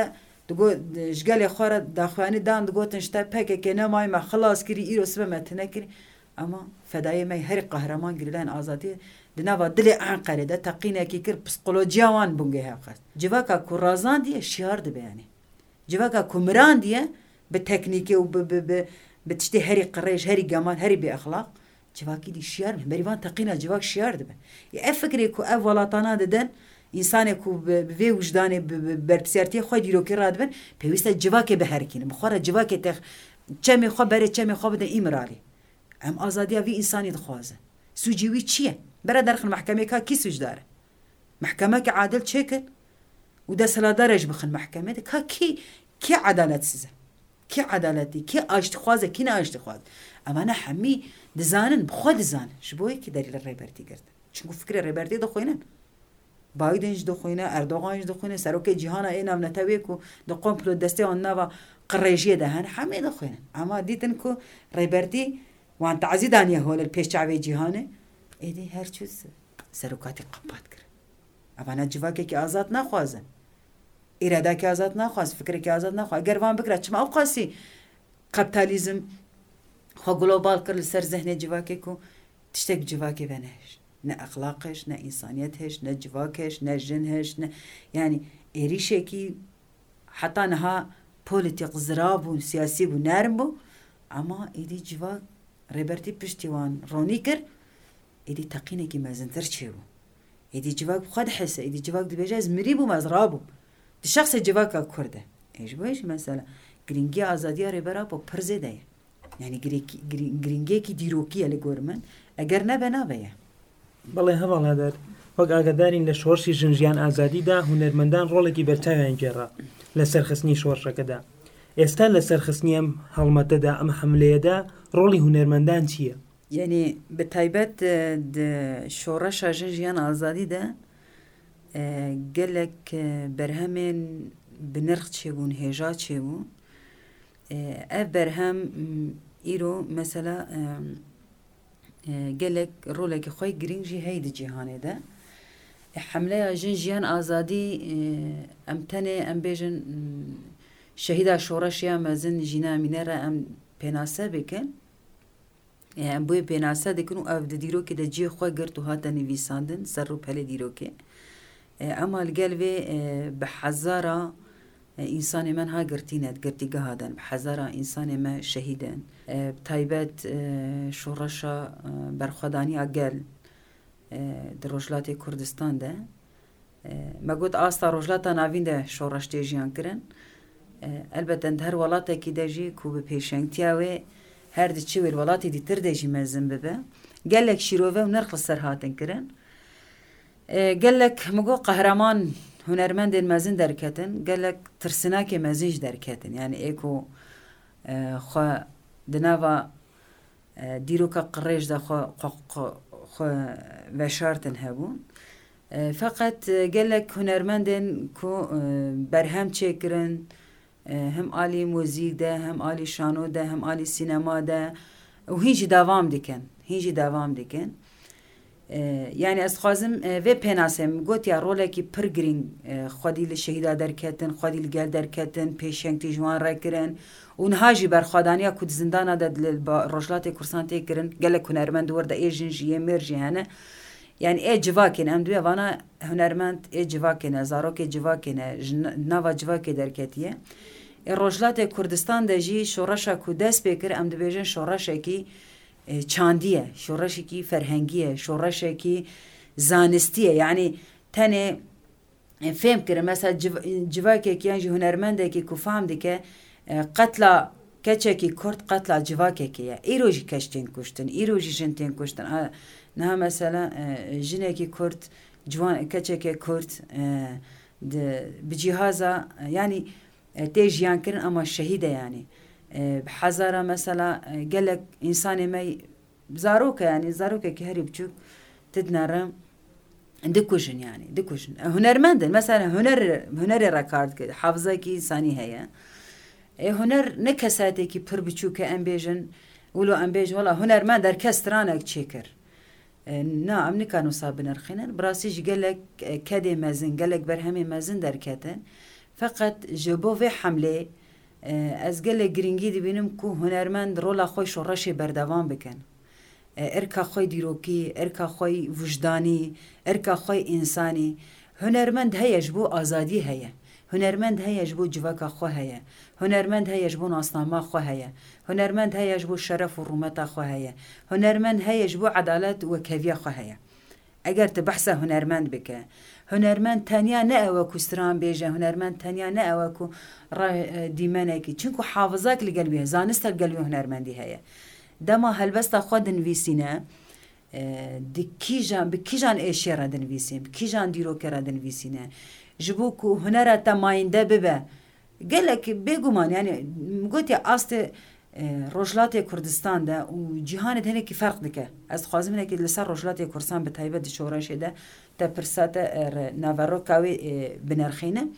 ژگەلێ خۆرە داخوانی دان دگوتن شتە پەکێکێ نەمایمە خلاص کردی ئیرۆ سبەمە تنەکردی ئەما فەدایەمەی هەری قەهرەمان گریلاین ئازادی دناوە دلێ ئەنقەرێدە تەقینێکی کرد پسقۆلۆجیاوان بونگێ هەبخەست جڤاکە کوڕازان دیە شیار دەبیانێ جڤاکە کومران دیە بە تەکنیکێ و بە تشتێ هەری قڕێژ هەری گەمان هەری بێ ئەخلاق جڤاکی دی شیار بەریوان تەقینە جڤاک شیار دەبێ ئە فکرێک و ئەو وڵاتانە دەدەن ئینسانێک و بێ وجدانێ بەرپسیارتیە خۆی دیرۆکی ڕادبن پێویستە جڤاکێ بەهەرکینە بخۆرە جڤاکێ تەخ چەمێ خۆ بەرێ چەمێ خۆ بدە ئیمرالی ئەم ئازادیا وی ئینسانی دخوازە سوجیوی چییە بەرە دەرخن محکەمێکا کی سوجدارە محکەمەکە عادل چێکرد و دەسەڵاتدارەش بخن محکەمێت کا کی کی عدالەت سزە کی عدالەتی کی ئاشتخوازە کی نەئاشتخواز ئەمانە هەمی دزانن بخۆ دزانن ji bo yekî derî li rêbertî girtin çunku fikirê rêbertî dixwînin Biden jî dixwîne Erdogan jî dixwîne serokê cîhana ê nav netewê ku di komplo destê wan nava qirêjiyê de hene hemê dixwînin ama dîtin ku rêbertî wan tezî daniye holê pêş çavê cîhanê êdî her çû serokatî qepat kir evane civakekî azad naxwazin îradekî azad naxwaz fikrekî azad naxwaz eger van bikire çima ew qasî kapitalizm xwe global kir li ser zehnê civakê ku tiştek civakê ve neheş ne exlaq heş ne însaniyet heş ne civak heş ne jin heş ne yani êrîşekî heta niha polîtîk zirav bû siyasî bû nerm bû ama êdî civak rêbertî piştî wan ronî kir êdî teqînekî mezintir çêbû êdî civak xwe dihese êdî civak dibêje ez mirî bûm ez rabûm di şexsê civaka Kurd e ê ji bo yê jî mesela giringiya azadiya rêbera bo pir zêde ye yani giringiyekî dîrokî ye li gor min eger nebe nabe ye بەڵێ هەواڵادار وەک ئاگادارین لە شۆڕشی ژنجیان ئازادیدا هونەرمەندان ڕۆڵێکی بەرچاویان گێڕا لە سەرخستنی شۆڕشەکەدا ئێستا لە سەرخستنی ئەم هەڵمەتەدا ئەم حملەیەدا ڕۆڵی هونەرمەندان چییە؟ یعنی بە تایبەت شۆڕەشە ژنجیان ئازادیدا gelek berhemên bi nirx çêbûn hêja çêbû ev berhem îro mesela gelek rolekî xwe giring jî hey di cîhanê de hemleya jin jiyan azadî em tenê em bêjin şehîda şoreşiya mezin jîna mîne re em pênase bikin em bûyê pênase dikin û ev di dîrokê de ciyê xwe girt û hate nivîsandin ser û pelê dîrokê ema li gel vê bi hezara ئینسانی من ها گرتینەت گرتی گەهادن حەزارە ئینسانی me şehîdin taybet şoreşa berxwedaniya gel di Rojhilatê Kurdistan de me got asta rojhilata navîn de şoreş tê jiyan kirin elbette her welatekî de jî ku bi pêşengtiya wê her di çi wêr welatê dîtir de jî mezin bibe gelek şîrove û nirx li ser hatin kirin gelek me got qehreman hunermendên mezin derketin gelek tirsinakê mezin jî derketin yani ê ku xwe di nava dîroka qirêj de xwe veşartin hebûn feqet gelek hunermendên ku berhem çêkirin hem alî muzîk de hem alî şano de hem alî sînema de û hîn jî devam dikin hîn jî devam dikin yani ez dixwazim vê pênasê min gotiya rolekî pir girîng xwedî li şehîda derketin xwedî li gel derketin pêşengtî ji wan rekirin û niha jî berxwedaniya ku di zindana de li Rojhilatê Kurdistan tê kirin gelek hunermend werde ê jin jî yê mêr jî hene yani ê civakên em duye vana hunermend ê civakê ne zarokê civakê ne ji nava civakê derketiye ê Rojhilatê Kurdistan de jî şoreşa ku dest pê kir em dibêjin şoreşekî çandiye şoreşekî ferhengiye şoreşekî zanistiye yani tenê fêm kirin mesela civakekî yan jî hunermendekî ku fehm dike qetla keçekî Kurd qetla civakekî ye îro jî keş tên kuştin îro jî jin tên kuştin niha mesela jinekî Kurd ciwan keçekê Kurd bi cîhaza yani tê jiyan kirin ama şehîd e yani hezara mesela gelek insanê me zarok e yani zarokekî herî biçûk tidnere dikujin yani dikujin hunermendin mesela huner hunerê rekard kir hafızayekî însanî heye ê huner ne kesatekî pir biçûk e em bêjin wilo em bêjin wela hunermend herkes tiranek çêkir na em nikarin wisa binirxînin bi rastî jî gelek kedê mezin gelek berhemê mezin derketin feqet ji bo vê hemlê ez gelek giringî dibînim ku hunermend rola xwe şoreşê berdevam bikin erka xwe dîrokî erka xwe wijdanî erka xwe însanî hunermend heye ji bo azadî heye hunermend heye ji bo civaka xwe heye hunermend heye ji bo nasnama xwe heye hunermend heye ji bo şeref û rûmeta xwe heye hunermend heye ji bo edalet û wekheviya xwe heye eger tu behsa hunermend bike hunermend teniya ne ew ku stran bêje hunermend teniya ne ew ku dîmenekî çunku hafızak li gel wê zanistek gel wê hunermendî heye dema helbesta xwe dinivîsîne di kîjan bi kîjan êşiya re dinivîsîne bi kîjan dîrokê re dinivîsîne ji bo ku hunera te mayînde bibe gelek bêguman yani gotiye astê Rojhilatê Kurdistan de û cîhanê de hinekî ferq dike ez dixwazim hinekî li ser Rojhilatê Kurdistan bi taybet di şoreşê de te pirsa te naveroka wê binirxîne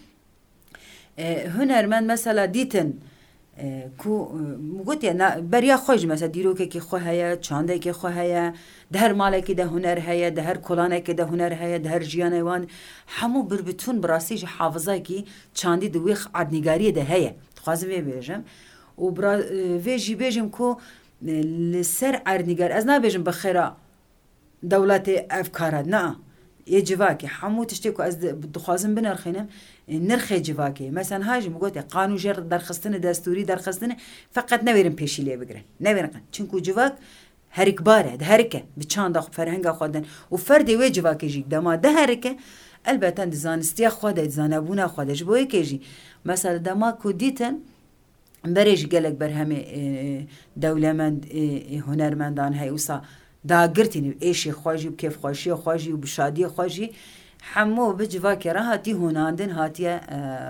hunermend mesela dîtin ku gotiye beriya xwe jî mesela dîrokekî xwe heye çandekê xwe heye di her malekî de huner heye di her kolanekê de huner heye di her jiyanê wan hemû birbîtûn bi rastî ji hafızayekî çandî di wê erdnîgariyê de heye dixwazim vê bêjim û vê jî bêjim ku li ser erdnîgar ez nabêjim bi xêra dewletê ev kara na ê civakê hemû tiştê ku ez dixwazim binirxînim nirxê civakê mesela ha jî min gotiye qanûn jêr derxistinê destûrî derxistinê feqet nevêrin pêşî lê bigirin nevêrin çunku civak herikbar e diherike bi çanda ferhenga xwe din û ferdê wê civakê jî dema diherike elbette di zanistiya xwe de zanebûna xwe de ji bo yekê jî mesela dema ku dîtin berê jî gelek berhemê dewlemend hunermendan heye wisa dagirtîne êşê xwe jî kêfxweşiya xwe jî û bi şadiya xwe jî hemû bi civakê re hatî hûnandin hatiye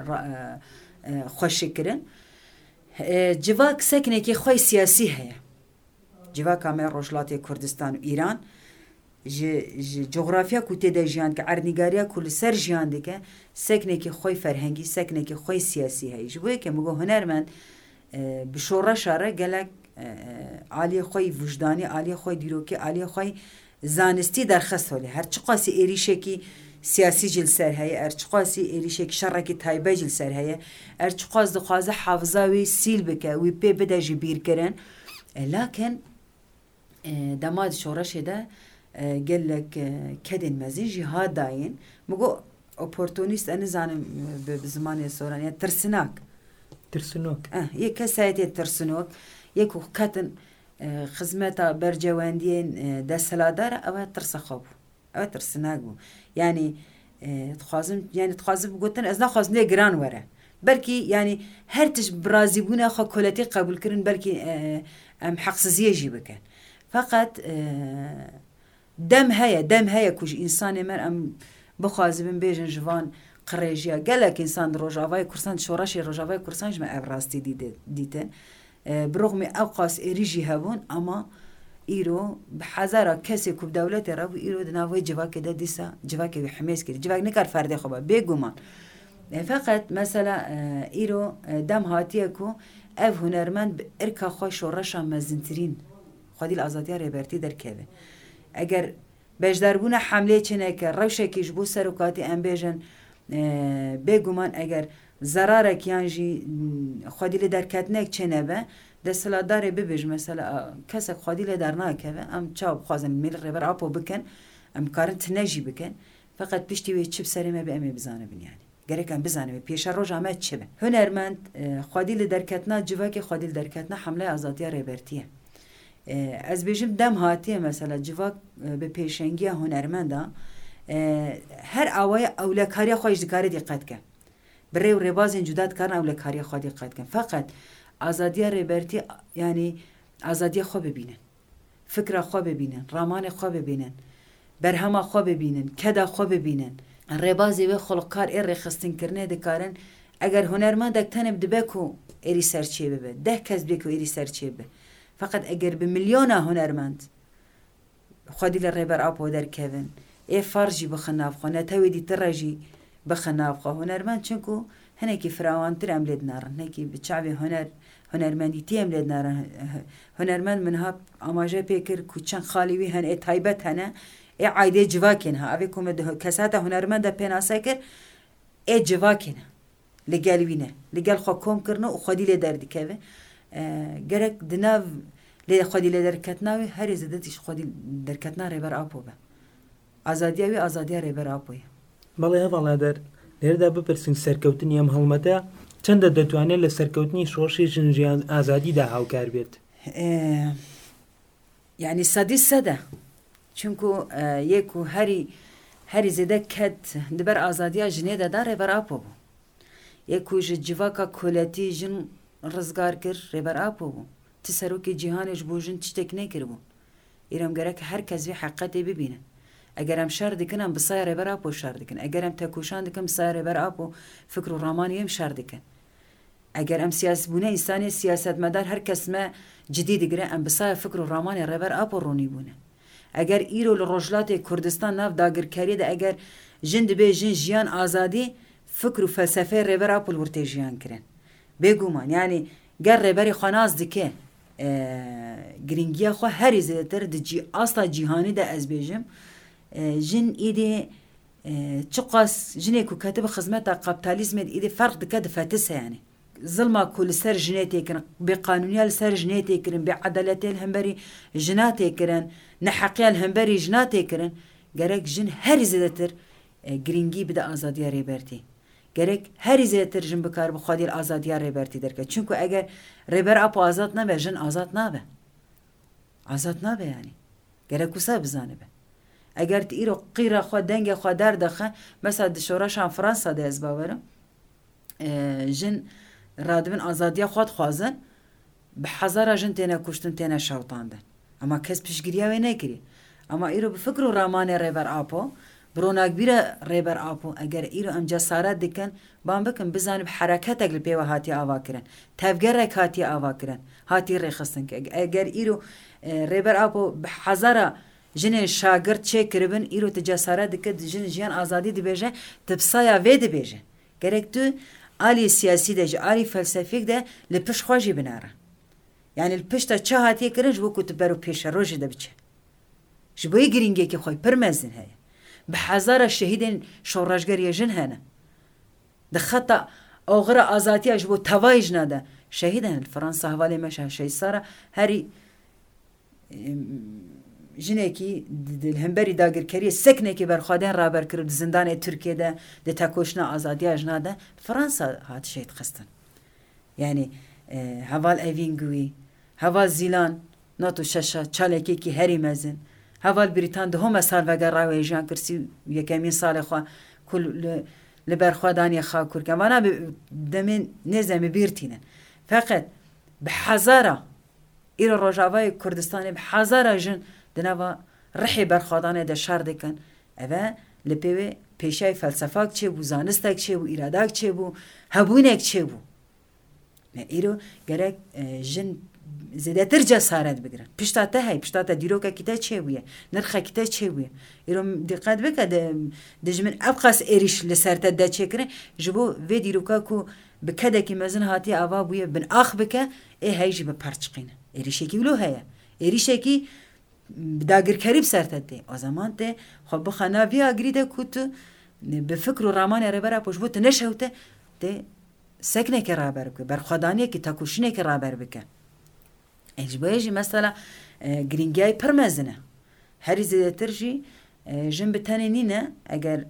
xweşîkirin civak sekinekî xwe siyasî heye civaka me Rojhilatê Kurdistan û Îran ji ji coğrafiya ku tê de jiyan dike erdnîgariya ku li ser jiyan dike sekinekî xwe ferhengî sekinekî xwe siyasî heye ji bo yekê min got hunermend bi şoreşa re gelek aliyê xwe wijdanî aliyê xwe dîrokî aliyê xwe zanistî derxist holê her çi qasî êrîşekî siyasî jî li ser heye er çi qasî êrîşekî şerekî taybet jî li ser heye er çi qas dixwaze hafıza wî sîl bike wî pê bide jî bîrkirin lakin dema di şoreşê de gelek kedên mezin jî hat dayîn min got اپورتونیست نزانم به زمانی سوران یا ترسناک ترسنۆک یەک کەسایەتێ ترسنۆک یەک و کەتن خزمەتە بەرجەوەندیên دەسەلاتدارە ئەوە ترسەخۆ بوو ئەوە ترسناک بوو ینی دخوازم ینی دخوازم گوتن ئەس ناخواستم لێ گران وەرە بەلکی ینی هەر تش برازی بوونە خۆ کۆلەتی قبولکردن بەلکی ئەم حەقسزیەژی بکەن فقط دەم هەیە دەم هەیە کوژ ئینسانێ مەر ئەم بخوازبن بێژن ژوان قڕێژیە گەلک ئینسان ڕۆژاوای کورسان شۆڕەشی ڕۆژاوای کورسانژمە ئەو ڕاستی دیتن برۆغمی ئەو قاس ئێریژی هەبوون ئەمە ئیرۆ حەزارە کەسێک و دەولەتێ ڕەبوو ئیرۆ دناوی جوواکێدا دیسە جوواکێ حمێز کرد جوواک نکار فەردێ خۆ بە بێگومان فقط مەسەلا ئیرۆ دەم هاتیەک و ئەو هونەرمەند ئەرکا خۆی شۆڕەشە مەزنترین خودی ئازادیا ڕێبەرتی دەرکەوێ ئەگەر بەشداربوونە حملێ چنێکە ڕەوشێکیش بوو سەر و کاتی ئەم بێژن بێگومان ئەگەر زەرارێکیانژی خودی لێ دەرکەتنێک چێنەبە دەسەڵاتدارێ ببێژ مەسەلا کەسێک خودی لێ دەرناکەوێ ئەم چاو بخوازن میل ڕێبەر ئاپۆ بکەن ئەم کارن تنەژی بکەن فقط پشتی وێ چ سەرێمە بە ئەمێ بزانە بنیانی گەرەکەم بزانەوێ پێشە ڕۆژ ئەمە چ بە هونەرمەند خودی لە دەرکەتنا جوواکی خودی لە دەرکەتنا حملای ئازادیە ڕێبەرتیە ئەس بێژم دەم هاتیە مەسەلا جوواک بە پێشەنگیە هونەرمەندە هەر ئاوایە ئەو لە کاریە خۆش دکارێ دیقەتکە بڕێ و ڕێبازێن جودات کارن ئەو لە کاریە خۆ دیقەتکەن فقط ئازادیە ڕێبەرتی ینی ئازادیە خۆ ببینن فکرە خۆ ببینن ڕامانێ خۆ ببینن بەرهەما خۆ ببینن کەدا خۆ ببینن ڕێبازی وێ خۆڵقار ئێ ڕێخستنکردنێ دەکارن ئەگەر هونەرمەندێک تەنێ بدبێک و ئێری سەرچێ ببێ دە کەس بێک و ئێری سەرچێ بێ فقط ئەگەر بە ملیۆنە هونەرمەند خودی لە ڕێبەر ئاپۆ دەرکەون ئێ فەرژی بخە ناوخۆ نەتەوێتی تڕەژی بخە ناوخۆ هونەرمەند چونکو هەنێکی فراوانتر ئەم لێت ناڕن هەنێکی بچاوی هونەر هونەرمەندی تێم لێت نارن هونەرمەند منها ئاماژە پێ کرد و چەند خاڵیوی هەن ئێ تایبەت هەنە ئێ عایدێ جوواکێنها ئەوێ کومە کەساتە هونەرمەندە پێناسە کرد ئێ جوواکێنە لەگەلوینە لەگەل خۆ کۆمکردنە و خودی لێ دەردیکەوێ گەرەک دناو لێ خودی لێ دەرکەتناوی هەرێ زەدەتیش خودی دەرکەتنا ڕێبەر ئاپۆ بە ئازادیاوی ئازادیا ڕێبەر ئاپۆیە بەڵێ هەواڵادەر لێرەدا بپرسین سەرکەوتنی ئەم هەڵمەتە چەندە دەتوانێت لە سەرکەوتنی شۆڕشی ژنجیان ئازادیدا هاوکار بێت یعنی سەدی سەدە چونکو یەک و هەری هەری زێدە کەت دبەر ئازادیا ژنێدەدا ڕێبەر ئاپۆ بوو یەک و ژ جیڤاکە کۆلەتی ژن ڕزگار کرد ڕێبەر ئاپۆ بوو تی سەرۆکی جیهانێش بۆ ژن شتێک نەکردبوو ئێرەمگەرەکە هەر کەس وێ حەقەتێ ببینە ئەگەرم شار دکن ئەم بسای ڕێبەر ئاپۆ شار دکن ئەگەرم تەکۆشان دکەم بسای ڕێبەر ئاپۆ فکر و ڕامانی ئەم شار دکن ئەگەر ئەم سیاسبوونە ئینسانی سیاسەتمەدار هەر کەسمە جدی دگرە ئەم بسای فکر و ڕامانی ڕێبەر ئاپۆ ڕوونی بوونە ئەگەر ئیرۆ لە ڕۆژلاتی کوردستان ناو داگرکاریدا ئەگەر ژن دبێ ژن ژیان ئازادی فکر و فەلسەفەی ڕێبەر ئاپۆ ورتێ ژیان کرن بێگومان یعنی گەر ڕێبەری خۆناز دکێ گرنگیە خۆ هەری زێدەتر دجی ئاستا جیهانیدا ئەس بێژم ژن ئیدێ چ قاس ژنێک و کەتە بە خزمەتە قەپیتالیزمێت ئیدێ فەرق دکە دفەتسە یعنی زڵما کو لەسەر ژنێتێکردن بێقانونیا لەسەر ژنێتێکردن بێعەدەلەتێ هەمبەری ژناتێکردن نەحەقیە هەمبەری ژناتێکردن گەرەک ژن هەری زێدەتر گرنگی بدە ئازادیە ڕێبەرتی گەرەک هەری زێدەتر ژن بکار بخوادی ئازادیە ڕێبەرتی دەرکە چونکو ئەگەر ڕێبەر ئاپۆ ئازاد نەبێ ژن ئازاد نابێ ئازاد نابێ ینی گەرەک وسا بزانە بێ ئەگەر ئیرۆ قیرە خۆ دەنگە خۆ دەردەخە مەسا دشۆڕەشان فەرەنسا دەز باوەرە ژن ڕادبن ئازادیە خۆت خوازن بە حەزارە ژن تێنە کوشتن تێنە شەوتاندن ئەمە کەس پشگیریاوێ نەکری ئەمە ئیرۆ بفکر و ڕامانێ ڕێبەر ئاپۆ برۆناکبیرە ڕێبەر ئاپۆ ئەگەر ئیرۆ ئەم جەسارەت دکەن بان بکەن بزانب حرەکەتێک لە پێوە هاتی ئاواکردن تەفگەرێک هاتی ئاواکردن هاتی ڕێخستن ئەگەر ئیرۆ ڕێبەر ئاپۆ بە حەزارە ژنێ شاگرد چێکردبن ئیرۆ جەسارەت دکە ژن ژیان ئازادی دەبێژە تبسایە وێ دەبێژە گەرەک تو ئالی سیاسی دەژ ئالی فەلسەفیک دە لە پشت خۆشی بنارە یعنی پشتە چه هاتیەکردن ژ وەکو بەر و پێشە ڕۆژی دەبچێ ji بۆی گرنگێکی خۆی پڕ مەزن هەیە بە حەزارە شەهیدێن شۆڕەژگەریە ژن هەنە دەخەتە ئەوغرە ئازاتیاش بۆ تەوای ژنەدا شەهیدەن فەرەنسا هەواڵێ مەشە شەیسارە هەری جنێکی هەمبەری داگیرکەری سەکنێکی بەرخوادێن ڕابەر کرد زندانی تورکێدا دە تاکۆشنا ئازادیا ژنادا فەرەنسا هات شێت خستن یعنی هەواڵ ئەڤینگوی هەواڵ زیلان نۆت و شەشە چالێکێکی هەری مەزن هەواڵ بریتان دهۆمە ساڵ بەگەڕاوی ژیان کرسی یەکەمین ساڵی خوا کول لە بەرخوادانی خا کورکەوانە دەمێن نێزەمە بیرتینن فقط بە حەزارە ئیرە ڕۆژاوای کوردستانی بە حەزارە ژن دنەوە ڕحی بەرخوادانێ دە شار دەکەن ئەوە لە پێوێ پێشای فەلسەفاک چێ بوو زانستێک چێ بوو ئیراداک چێ بوو هەبوونێک چێ بوو ئیرۆ گەرەک ژن زیاتر جەسارەت بگرن پشتاتە هەی پشتاتە دیرۆکێکی تە چێ بووە نرخێکی تە چێ بووە ئیرۆ دقت بکە دژمن ئەو قەس ئێریش لەسەرتە دەچێکردن ji bo vê dîroka ku bi kedekî mezin hatiye ava bûye bin ax bike ê hey jî bi perçiqîne êrişekî wilo heye êrişekî dagirkerî bi ser te tê o zaman tê xwe bixe naviya girî de ku tu bi fikr û ramanê rêbera poş bo tu neşewte tê seknekê raber bike berxwedaniyekî tekoşînekê raber bike ji bo yê jî mesela girîngiyayê pir mezin e herî zêdetir jî jin bi tenê nîne eger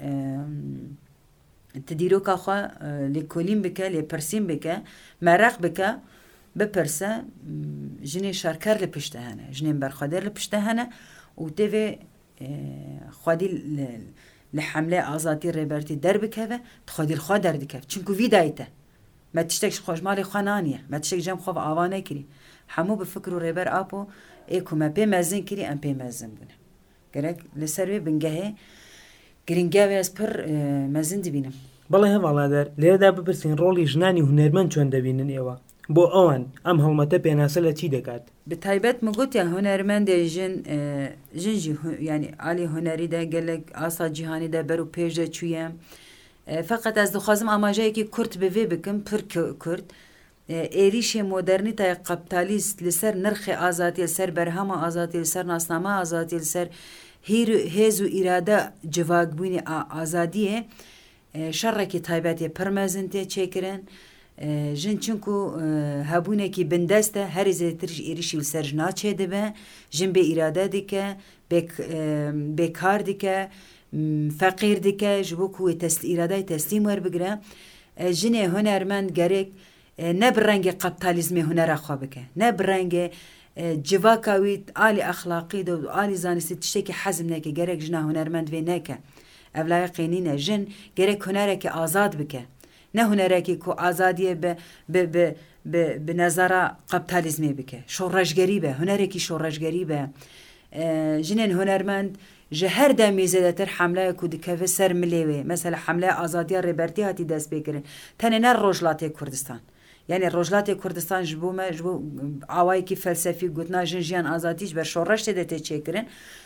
ti dîroka xwe lêkolîn bike lêpirsîn bike mereq bike bipirse jinê şerker li pişt de hene jinên berxwedêr li pişt de hene û tevê xwedî li hemlê azadî rêbertî derbikeve xwedî li xwe derdikev çunku vî dayî te me tiştek ji xweşmalê xwe naniye me tiştek cem xwe ava nekirî hemû bi fikr û rêber apo ê ku me pê mezin kirî em pê mezin bûne gerek li ser wê bingehê giringiya wê ez pir mezin dibînim بەڵێ هەواڵادەر لێرەدا بپرسین ڕۆڵی ژنانی هونەرمەند چۆن دەبینن ئێوە بۆ ئەوان ئەم هەڵمەتە پێناسە لە چی دەکات bi taybet min gotiya hunermendê jin jin jî yanî alî hunerî de gelek asa cîhanî de ber û pêş de çûye feqet ez dixwazim amajayekî kurt bi vê bikim pir kurt êrişê modernîtaya kapitalîst li ser nirxê azadiyê li ser berhema azadiyê li ser nasnama azadiyê li ser hêz û îrade civakbûnê azadiyê şerrekî taybetê pir mezin tê çêkirin jin çunku hebûnekî bindest e herî zêdetir ji êrişî li ser jina çê dibe jin bê îrade dike bêkar dike feqîr dike ji bo ku wê îradeyê teslîm werbigire jinê hunermend gerek ne bi rengê kapitalizmê hunera xwe bike ne bi rengê civaka wî alî exlaqî de alî zanistî tiştekî hezm neke gerek jina hunermend vê neke ev layiqê nîne jin gerek hunerekî azad bike ne hunerekî ku azadiye bi nezara kapitalizmê bike şoreşgerî be hunerekî şoreşgerî be jinên hunermend ji her demê zêdetir hemlaya ku dikeve ser milê wê mesela hemlaya azadiya rêbertî hatî dest pêkirin tenê ne rojlatê Kurdistan yani rojlatê Kurdistan ji bo me ji bo awayekî felsefî gotina jin jiyan azadî ji ber şoreş tê de tê çêkirin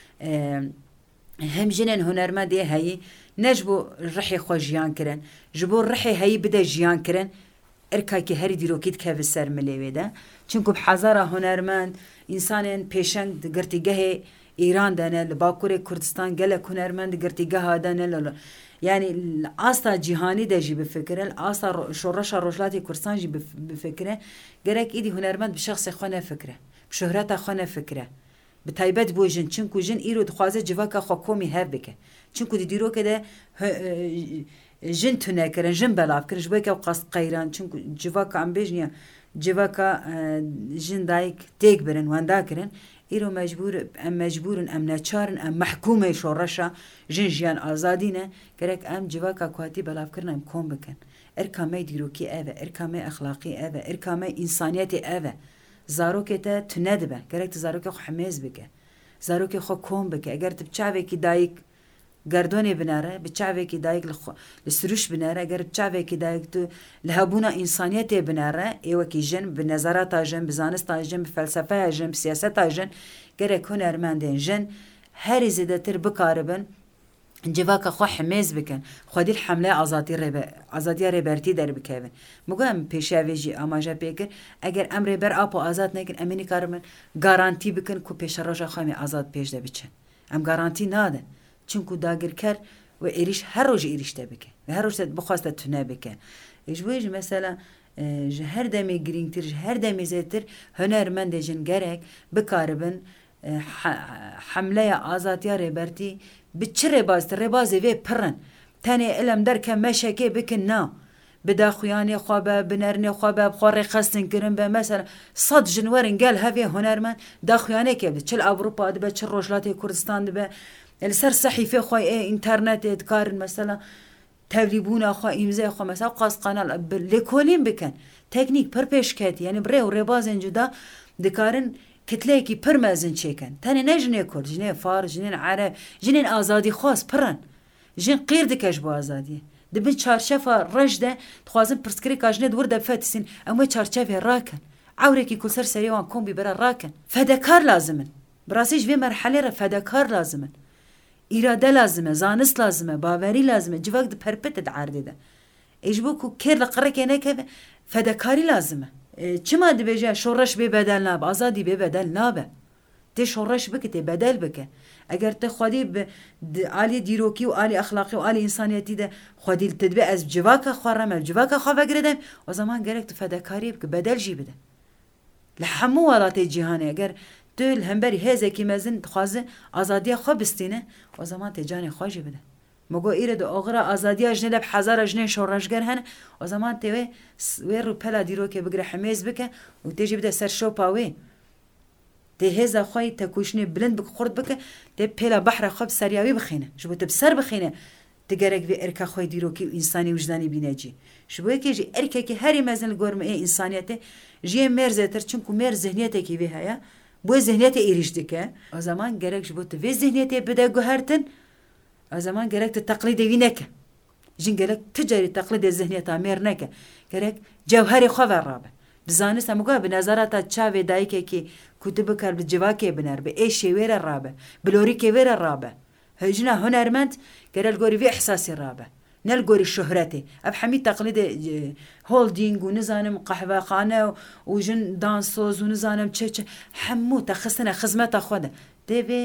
hem jinên hunermendê heyî ne ji bo rihê xwe jiyan kirin ji bo rihê heyî bide jiyan kirin erkakî herî dîrokî dikeve ser milê wê de çunku bi hezara hunermend însanên pêşeng di girtîgehê İran de ne li Bakurê Kurdistan gelek hunermend di girtîgeha de ne yani asta cîhanî de jî bifikire asta şoreşa rojlatê Kurdistan jî bifikire gerek îdî hunermend bi şexsê xwe nefikire bi şöhreta xwe nefikire bi taybet bû jin çunku jin îro dixwaze civaka xwe komî hev bike çunku di dîrokê de jin tune kirin jin belav kirin ji bo yekê qas qeyran çunku civaka em bêjniya civaka jin dayîk têk birin wenda kirin îro mecbûr em mecbûrin em neçarin em mehkûmê şoreşa jin jiyan azadî ne gerek em civaka ku hatî belavkirin em kom bikin erka me dîrokî ev e erka me exlaqî ev e erka me însaniyetê ev e zarokê te tune dibe gerek tu zarokê xwe hemêz bike zarokê xwe kom bike eger tu bi çavekî dayîk gerdonê binare bi çavekî dayîk li sirûş binare eger bi çavekî dayîk tu li hebûna însaniyetê binare êwekî jin bi nezarata jin bi zanista jin bi felsefeya jin bi siyaseta jin gerek hunermendên jin herî zêdetir bikaribin civaka xwe hemêz bikin xwedî hemlaya azadiya rêbertî derbikevin migo em pêşavê jî amaje pêkir eger em rêber apo azad nekin em ê nikarin garantî bikin ku pêşa roja xwe em azad pêş de biçin em garantî nadin çunku dagirker ve êriş her roj êriş te bike ve her roj te bixwaste tune bike ji bo jî mesela ji her demê girîngtir ji her demê zêtir hunermendê jin gerek bikaribin حملەیە ئازادیا ڕێبەرتی بچ ڕێباز ڕێبازێ وێ پڕن تەنێ ئەلم دەرکە مەشەکێ بکن نا بدا خویانێ خوا بە بنەرنێ خوا بە بخۆڕێ خەستنکردن بە مەسەر سەد ژنوەرن گەل هەوێ هۆنەرمەند داخویانێکێ بێت چل ئەوروپا دبە چ ڕۆژلاتی کوردستان دبە لەسەر سەحیفێ خۆی ئێ ئینتەرنێتێ دکارن مەسەلا تەولیبوونا خوا ئیمزای خۆ مەسا قاسقانە لێکۆلین بکەن تەکنیک پڕ پێشکەتی یعنی بڕێ و ڕێبازێن جودا دکارن کتلەیەکی پڕ مەزن چێکەن تەنێ نە ژنێ کورد ژنێ فار ژنێن عەرەب ژنێن ئازادی خواست پڕن ژن قیر دکەش بۆ ئازادیە دبن چارچەفە ڕەشدە دخوازن پرسکری کاژنێت وردە فەتسین ئەمە چارچەفێ ڕاکەن ئاورێکی کولسەر سەریوان کۆمبی بەرە ڕاکەن فەدەکار لازمن بڕاستیش وێ مەرحەلێرە فەدەکار لازمن ئیرادە لازمە زانست لازمە باوەری لازمە جوەک پەرپەتت عاردێدە ئیش بۆ و کێر لە قڕێکێ نەکە فەدەکاری لازمە چما دبێژە شۆڕەش بێ بەدەل نابە ئازادی بێ بەدەل نابە تێ شۆڕەش بکە تێ بەدەل بکە ئەگەر تە خودی عالی دیرۆکی و عالی ئەخلاقی و عالی ئینسانیەتی دە خودی تدبێ ئەس جواکە خوارەمە جواکە خۆڤەگرێدەم و زەمان گەرەک تو فەدەکاری بکە بەدەلژی بدە لە هەموو وڵاتی جیهانێ ئەگەر تو هەمبەری هێزێکی مەزن دخوازە ئازادیە خۆ بستینە و زەمان تێجانی خۆشی بدە مگۆ ئیرە دە ئۆغرا ئازادیە ژنێ لە حەزارە ژنێ شۆڕەشگەر هەنە و زەمان تێوێ وێ ڕووپەلا دیرۆکێ بگرە حمێز بکە و تێژی بدە سەر شۆپاوێ تێ هێزە خۆی تەکوشنێ بلند بک خورد بکە تێ پێلا بەحرە خۆ سەریاوی بخینە ژ بۆ تە بسەر بخینە تگەرەک وێ ئەرکە خۆی دیرۆکی و ئینسانی وجدانی بینەجی ژ بۆ یەکێژی ئەرکێکی هەری مەزن گۆرمە ئێ ئینسانیەتێ ژێ مێرزێتر چونکو مێر زەهنیەتێکی وێ هەیە بۆ زەهنیەتە ئێریش دکە ئەو زەمان گەرەک ژ بۆ تە وێ زەهنیەتێ بدە گوهرتن ئەو زەمان گەرەک تە تەقلیدەوی نەکە ژین گەرەک تجاری تەقلیدێ زەهنیەتا مێر نەکە گەرەک جەوهەری خۆڤە ڕابە بزانست هەمووگا بنەزاراتە چاوێ دایکێکی کوتە بکار بە جواکێ بنەر بە ئێ شێوێرە ڕابە بلۆریکێ وێرە ڕابە هەژنە هۆنەرمەند گەرەل گۆری وێ ئەحساسی ڕابە نەل گۆری شۆهرەتێ ئەب هەمی تەقلیدێ هۆڵدینگ و نزانم قەحڤەخانە و ژن دانسۆز و نزانم چ چ هەموو تەخستنە خزمەتە خۆدە دەبێ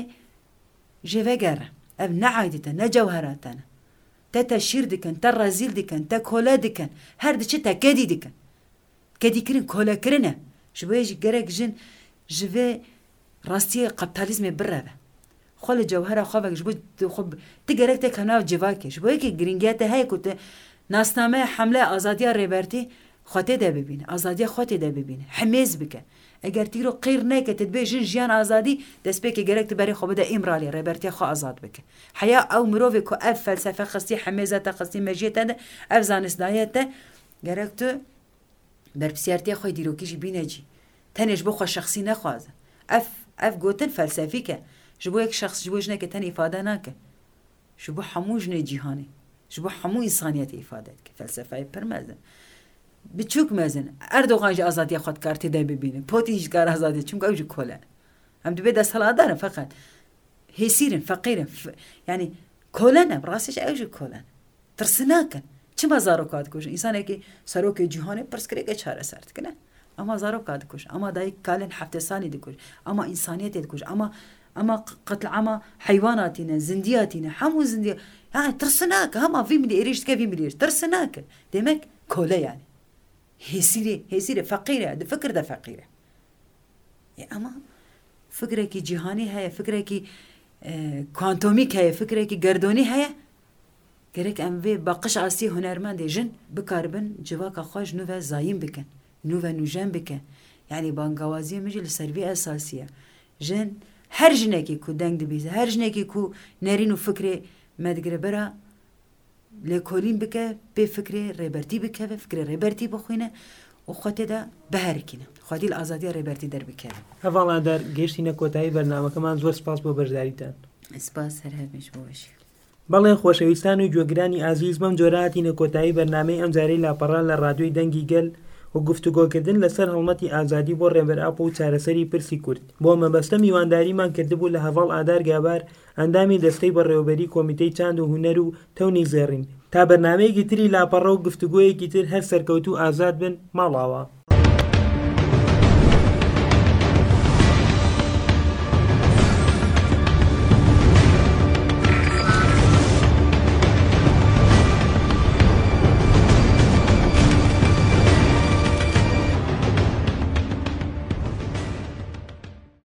ژێڤەگەرە ئەب نەعایدتە نەجەوهەراتەنە تە تەشیر دکەن تە ڕەزیل دکەن تە کۆلە دکەن هەر دچێت تە کەدی دکەن کەدیکردن کۆلەکردنە ji bo jî gerek jin ji vê rastiyê kapitalizmê bireve xwe li cewhera xwe vek ji bo ti gerek te nav civakê ji bo yekê giringiya te heye ku te nasnameya hemleya azadiya rêbertî xwe tê de bibîne azadiya xwe tê de bibîne hemêz bike eger tîro qîr neke te dibê jin jiyan azadî destpêkê gerek tu berê xwe bide îmralê rêbertiya xwe azad bike heya ew mirovê ku ev felsefe xistî hemêza te xistî mejiyê te de ev zanistdayê te gerek tu berpisyartiya xwe dîrokî bîne cî tenê ji bo xwe şexsî nexwaze ev ev gotin felsefîk e ji bo yek şexs ji bo jineke ten îfade nake ji bo hemû jinê cîhanê ji bo hemû însaniyetê îfade dike felsefeyê pir mezin biçûk mezin Erdogan jî azadiya xwe dikar tê de bibîne Putin jî dikar azadiya çunku ew jî kol e em dibê desthilatdarin feqet hêsîrin feqîrin yani kolen e rastî ew jî kolen tirsinak in çima zaroka dikujin însanekî serokê cîhanê pirskirêke çareser dikine ama zaroka dikuj ama dayîk kalên hefte salî dikuj ama însaniyetê dikuj ama ama qetl ama heywanatîne zindiyatîne hemû zindiya yani tirsinak hema vî milî êrîş dike vî milî tirsinak demek kole yani hêsîrê hêsîrê feqîr e di fikir de feqîr e ama fikrekî cîhanî heye fikrekî kuantomîk heye fikrekî gerdonî heye gerek em vê baqiş asî hunermendê jin bikaribin civaka xwe ji nû ve zayîn bikin nû ve nûjen bike yani bangawaziyê min jî li ser vê esasî ye jin her jinekî ku deng dibîze her jinekî ku nerîn û fikrê me digire bera lêkolîn bike pê fikrê rêbertî bikeve fikrê rêbertî bixwîne û xwe tê de biherikîne xwedî li azadiya rêbertî derbikeve hevala der gêştîne kotayî bernamekeman zor spas bo berzdarîtan spas serhevmiş bo weşî بەڵێ خۆشەویستان و گوێگرانی ئازیز بەم جۆراتینە کۆتایی بەرنامەی ئەمجارەی لاپەڕان لە ڕادیۆی دەنگی گەل و گفتوگۆکردن لەسەر هەڵمەتی ئازادی بۆ ڕێبەرئاپ و چارەسەری پرسی کورد بۆ مەبەستە میوانداریمان کردبوو لە هەڤاڵ ئادار گابار ئەندامی دەستەی بەڕێوەبەری کۆمیتەی چاند و هونەر و تەونی زێڕین تا بەرنامەیەکی تری لاپەڕە و گفتوگۆیەکی تر هەر سەرکەوتوو ئازاد بن ماڵاوە